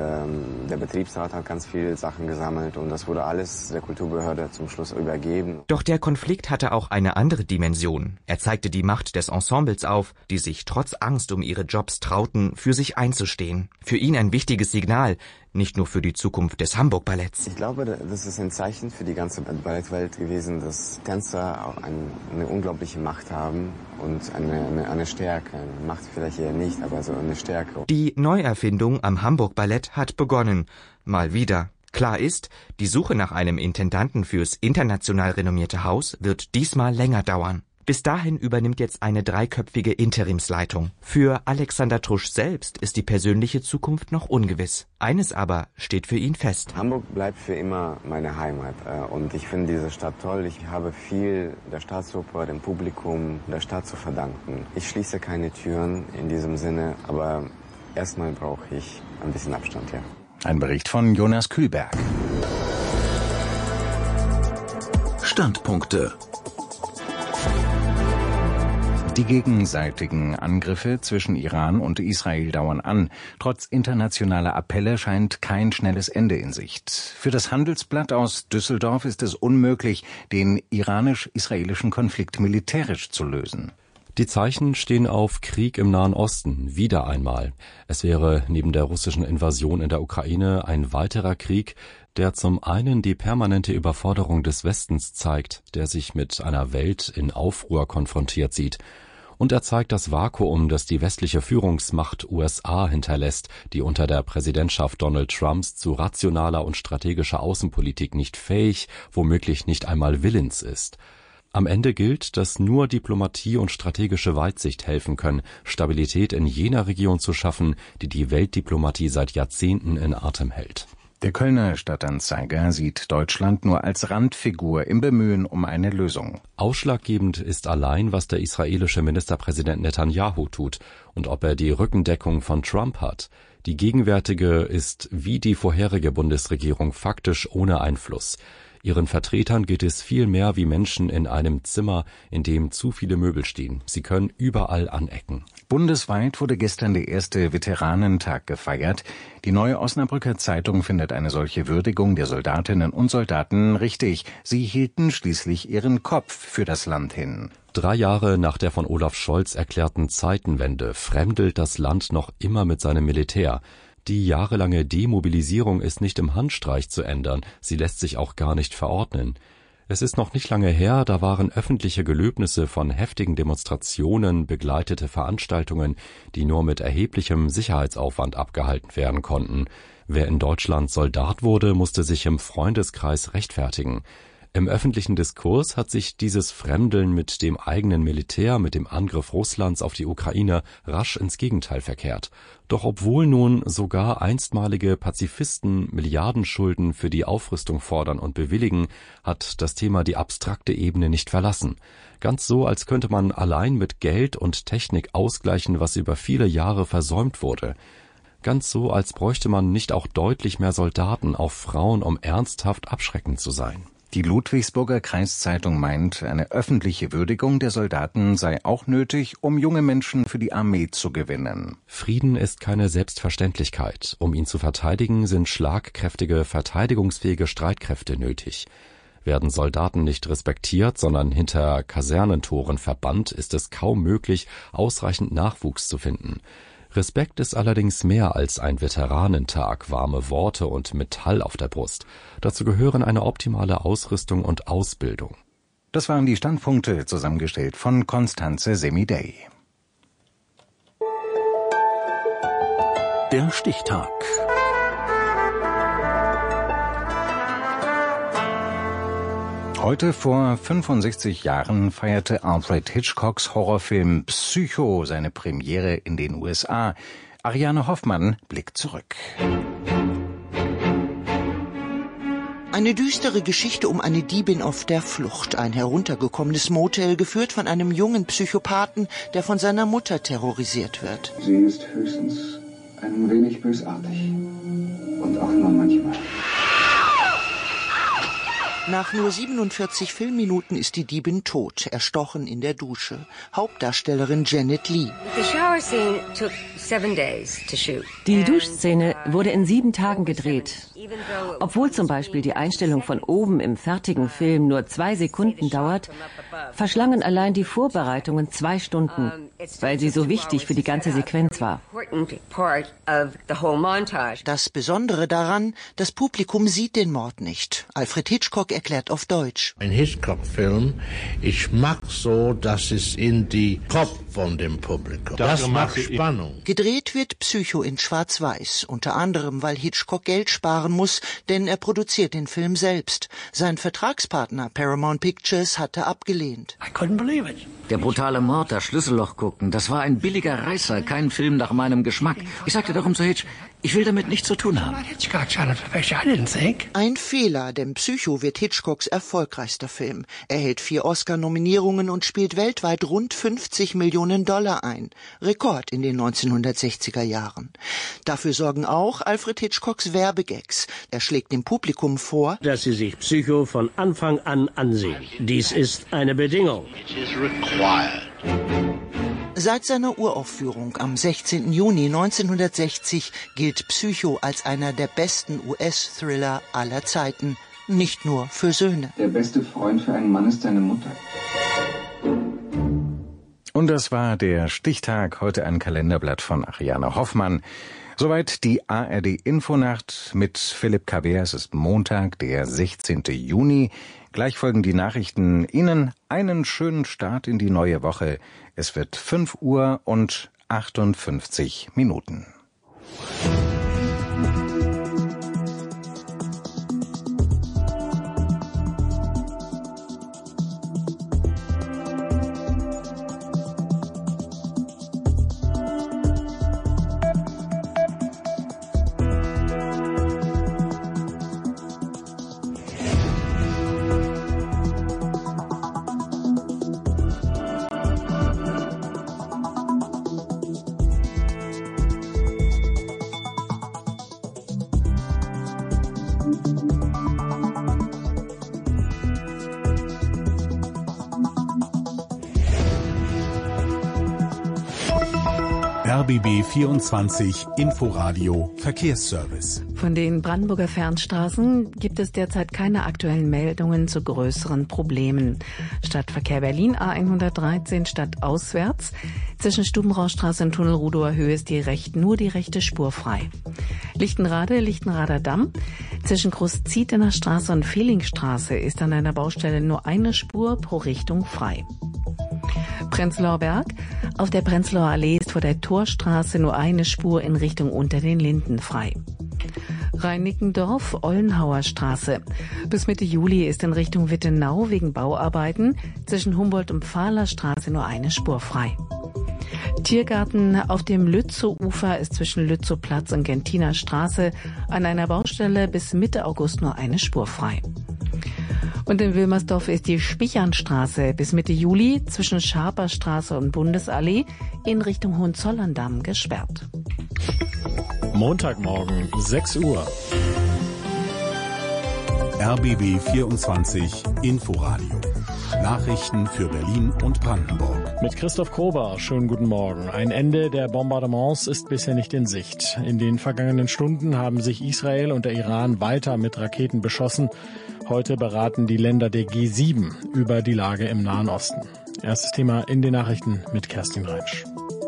Betriebsrat hat ganz viele Sachen gesammelt und das wurde alles der Kulturbehörde zum Schluss übergeben. Doch der Konflikt hatte auch eine andere Dimension. Er zeigte die Macht des Ensembles auf, die sich trotz Angst um ihre Jobs trauten, für sich einzustehen. Für ihn ein wichtiges Signal, nicht nur für die Zukunft des Hamburg Balletts. Ich glaube, das ist ein Zeichen für die ganze Ballettwelt gewesen, dass Tänzer auch eine unglaubliche Macht haben und eine Stärke. Macht vielleicht eher nicht, aber so eine Stärke. Die Neuerfindung am Hamburg Ballett hat begonnen. Mal wieder. Klar ist, die Suche nach einem Intendanten fürs international renommierte Haus wird diesmal länger dauern. Bis dahin übernimmt jetzt eine 3-köpfige Interimsleitung. Für Alexander Trusch selbst ist die persönliche Zukunft noch ungewiss. Eines aber steht für ihn fest. Hamburg bleibt für immer meine Heimat und ich finde diese Stadt toll. Ich habe viel der Staatsoper, dem Publikum, der Stadt zu verdanken. Ich schließe keine Türen in diesem Sinne, aber erstmal brauche ich ein bisschen Abstand, ja. Ein Bericht von Jonas Kühlberg. Standpunkte. Die gegenseitigen Angriffe zwischen Iran und Israel dauern an. Trotz internationaler Appelle scheint kein schnelles Ende in Sicht. Für das Handelsblatt aus Düsseldorf ist es unmöglich, den iranisch-israelischen Konflikt militärisch zu lösen. Die Zeichen stehen auf Krieg im Nahen Osten, wieder einmal. Es wäre neben der russischen Invasion in der Ukraine ein weiterer Krieg, der zum einen die permanente Überforderung des Westens zeigt, der sich mit einer Welt in Aufruhr konfrontiert sieht, Und er zeigt das Vakuum, das die westliche Führungsmacht USA hinterlässt, die unter der Präsidentschaft Donald Trumps zu rationaler und strategischer Außenpolitik nicht fähig, womöglich nicht einmal willens ist. Am Ende gilt, dass nur Diplomatie und strategische Weitsicht helfen können, Stabilität in jener Region zu schaffen, die die Weltdiplomatie seit Jahrzehnten in Atem hält. Der Kölner Stadtanzeiger sieht Deutschland nur als Randfigur im Bemühen um eine Lösung. Ausschlaggebend ist allein, was der israelische Ministerpräsident Netanyahu tut und ob er die Rückendeckung von Trump hat. Die gegenwärtige ist wie die vorherige Bundesregierung faktisch ohne Einfluss. Ihren Vertretern geht es viel mehr wie Menschen in einem Zimmer, in dem zu viele Möbel stehen. Sie können überall anecken. Bundesweit wurde gestern der erste Veteranentag gefeiert. Die Neue Osnabrücker Zeitung findet eine solche Würdigung der Soldatinnen und Soldaten richtig. Sie hielten schließlich ihren Kopf für das Land hin. 3 Jahre nach der von Olaf Scholz erklärten Zeitenwende fremdelt das Land noch immer mit seinem Militär. Die jahrelange Demobilisierung ist nicht im Handstreich zu ändern, sie lässt sich auch gar nicht verordnen. Es ist noch nicht lange her, da waren öffentliche Gelöbnisse von heftigen Demonstrationen begleitete Veranstaltungen, die nur mit erheblichem Sicherheitsaufwand abgehalten werden konnten. Wer in Deutschland Soldat wurde, musste sich im Freundeskreis rechtfertigen. Im öffentlichen Diskurs hat sich dieses Fremdeln mit dem eigenen Militär, mit dem Angriff Russlands auf die Ukraine rasch ins Gegenteil verkehrt. Doch obwohl nun sogar einstmalige Pazifisten Milliardenschulden für die Aufrüstung fordern und bewilligen, hat das Thema die abstrakte Ebene nicht verlassen. Ganz so, als könnte man allein mit Geld und Technik ausgleichen, was über viele Jahre versäumt wurde. Ganz so, als bräuchte man nicht auch deutlich mehr Soldaten auf Frauen, um ernsthaft abschreckend zu sein. Die Ludwigsburger Kreiszeitung meint, eine öffentliche Würdigung der Soldaten sei auch nötig, um junge Menschen für die Armee zu gewinnen. Frieden ist keine Selbstverständlichkeit. Um ihn zu verteidigen, sind schlagkräftige, verteidigungsfähige Streitkräfte nötig. Werden Soldaten nicht respektiert, sondern hinter Kasernentoren verbannt, ist es kaum möglich, ausreichend Nachwuchs zu finden. Respekt ist allerdings mehr als ein Veteranentag, warme Worte und Metall auf der Brust. Dazu gehören eine optimale Ausrüstung und Ausbildung. Das waren die Standpunkte, zusammengestellt von Constanze Semidey. Der Stichtag. Heute vor 65 Jahren feierte Alfred Hitchcocks Horrorfilm Psycho seine Premiere in den USA. Ariane Hoffmann blickt zurück. Eine düstere Geschichte um eine Diebin auf der Flucht. Ein heruntergekommenes Motel, geführt von einem jungen Psychopathen, der von seiner Mutter terrorisiert wird. Sie ist höchstens ein wenig bösartig. Und auch nur manchmal. Nach nur 47 Filmminuten ist die Diebin tot, erstochen in der Dusche. Hauptdarstellerin Janet Leigh. Die Duschszene wurde in 7 Tagen gedreht. Obwohl zum Beispiel die Einstellung von oben im fertigen Film nur 2 Sekunden dauert, verschlangen allein die Vorbereitungen 2 Stunden, weil sie so wichtig für die ganze Sequenz war. Das Besondere daran, das Publikum sieht den Mord nicht. Alfred Hitchcock erklärt auf Deutsch. Ein Hitchcock-Film, ich mag so, dass es in die Kopf von dem Publikum. Das macht Spannung. Gedreht wird Psycho in Schwarz-Weiß, unter anderem, weil Hitchcock Geld sparen muss, denn er produziert den Film selbst. Sein Vertragspartner Paramount Pictures hatte abgelehnt. Der brutale Mord, das Schlüsselloch gucken, das war ein billiger Reißer, kein Film nach meinem Geschmack. Ich sagte darum zu Hitch, ich will damit nichts zu tun haben. Ein Fehler, denn Psycho wird Hitchcocks erfolgreichster Film. Er hält 4 Oscar-Nominierungen und spielt weltweit rund $50 Millionen ein. Rekord in den 1960er Jahren. Dafür sorgen auch Alfred Hitchcocks Werbegags. Er schlägt dem Publikum vor, dass sie sich Psycho von Anfang an ansehen. Dies ist eine Bedingung. Seit seiner Uraufführung am 16. Juni 1960 gilt Psycho als einer der besten US-Thriller aller Zeiten. Nicht nur für Söhne. Der beste Freund für einen Mann ist seine Mutter. Und das war der Stichtag, heute ein Kalenderblatt von Ariane Hoffmann. Soweit die ARD-Infonacht mit Philipp Kaber. Es ist Montag, der 16. Juni. Gleich folgen die Nachrichten. Ihnen einen schönen Start in die neue Woche. Es wird 5:58 Minuten. RBB 24 Inforadio Verkehrsservice. Von den Brandenburger Fernstraßen gibt es derzeit keine aktuellen Meldungen zu größeren Problemen. Stadtverkehr Berlin A113 stadtauswärts. Zwischen Stubenraustraße und Tunnel Rudower Höhe ist nur die rechte Spur frei. Lichtenrader Damm. Zwischen Großzietener Straße und Fehlingstraße ist an einer Baustelle nur eine Spur pro Richtung frei. Prenzlauer Berg. Auf der Prenzlauer Allee ist vor der Torstraße nur eine Spur in Richtung Unter den Linden frei. Reinickendorf, Ollenhauer Straße. Bis Mitte Juli ist in Richtung Wittenau wegen Bauarbeiten zwischen Humboldt- und Pfahlerstraße nur eine Spur frei. Tiergarten auf dem Lützow-Ufer ist zwischen Lützowplatz und Gentiner Straße an einer Baustelle bis Mitte August nur eine Spur frei. Und in Wilmersdorf ist die Spichernstraße bis Mitte Juli zwischen Schaperstraße und Bundesallee in Richtung Hohenzollern-Damm gesperrt. Montagmorgen, 6 Uhr. RBB 24 Inforadio. Nachrichten für Berlin und Brandenburg. Mit Christoph Krober, schönen guten Morgen. Ein Ende der Bombardements ist bisher nicht in Sicht. In den vergangenen Stunden haben sich Israel und der Iran weiter mit Raketen beschossen. Heute beraten die Länder der G7 über die Lage im Nahen Osten. Erstes Thema in den Nachrichten mit Kerstin Reinsch.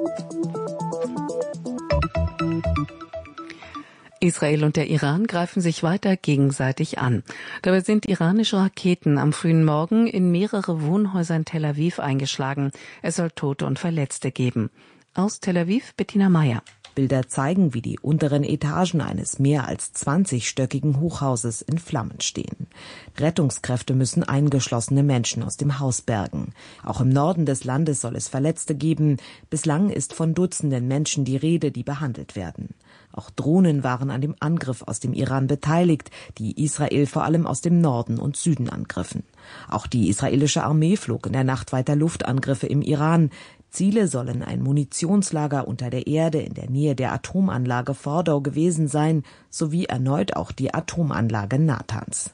Israel und der Iran greifen sich weiter gegenseitig an. Dabei sind iranische Raketen am frühen Morgen in mehrere Wohnhäuser in Tel Aviv eingeschlagen. Es soll Tote und Verletzte geben. Aus Tel Aviv, Bettina Meyer. Bilder zeigen, wie die unteren Etagen eines mehr als 20-stöckigen Hochhauses in Flammen stehen. Rettungskräfte müssen eingeschlossene Menschen aus dem Haus bergen. Auch im Norden des Landes soll es Verletzte geben. Bislang ist von Dutzenden Menschen die Rede, die behandelt werden. Auch Drohnen waren an dem Angriff aus dem Iran beteiligt, die Israel vor allem aus dem Norden und Süden angriffen. Auch die israelische Armee flog in der Nacht weiter Luftangriffe im Iran. Ziele sollen ein Munitionslager unter der Erde in der Nähe der Atomanlage Fordow gewesen sein, sowie erneut auch die Atomanlage Natanz.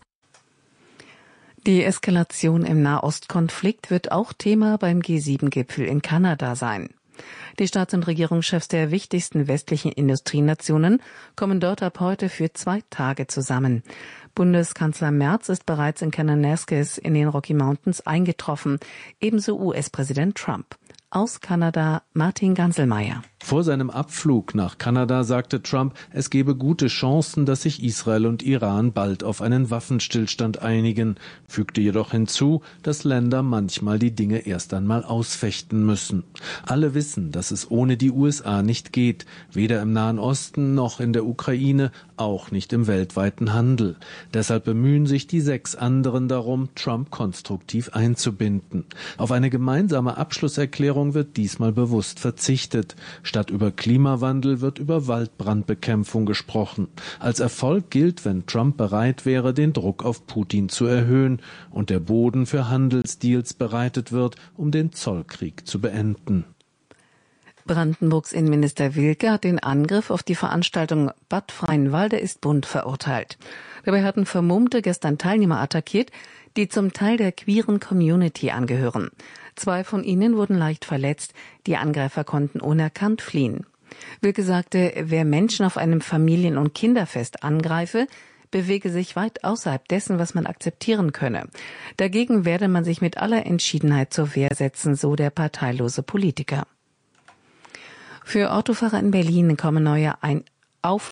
Die Eskalation im Nahostkonflikt wird auch Thema beim G7-Gipfel in Kanada sein. Die Staats- und Regierungschefs der wichtigsten westlichen Industrienationen kommen dort ab heute für 2 Tage zusammen. Bundeskanzler Merz ist bereits in Kananaskis in den Rocky Mountains eingetroffen, ebenso US-Präsident Trump. Aus Kanada Martin Ganselmeier. Vor seinem Abflug nach Kanada sagte Trump, es gebe gute Chancen, dass sich Israel und Iran bald auf einen Waffenstillstand einigen, fügte jedoch hinzu, dass Länder manchmal die Dinge erst einmal ausfechten müssen. Alle wissen, dass es ohne die USA nicht geht, weder im Nahen Osten noch in der Ukraine, auch nicht im weltweiten Handel. Deshalb bemühen sich die 6 anderen darum, Trump konstruktiv einzubinden. Auf eine gemeinsame Abschlusserklärung wird diesmal bewusst verzichtet. Statt über Klimawandel wird über Waldbrandbekämpfung gesprochen. Als Erfolg gilt, wenn Trump bereit wäre, den Druck auf Putin zu erhöhen und der Boden für Handelsdeals bereitet wird, um den Zollkrieg zu beenden. Brandenburgs Innenminister Wilke hat den Angriff auf die Veranstaltung Bad Freienwalde ist bunt verurteilt. Dabei hatten Vermummte gestern Teilnehmer attackiert, die zum Teil der queeren Community angehören. 2 von ihnen wurden leicht verletzt, die Angreifer konnten unerkannt fliehen. Wilke sagte, wer Menschen auf einem Familien- und Kinderfest angreife, bewege sich weit außerhalb dessen, was man akzeptieren könne. Dagegen werde man sich mit aller Entschiedenheit zur Wehr setzen, so der parteilose Politiker. Für Autofahrer in Berlin kommen neue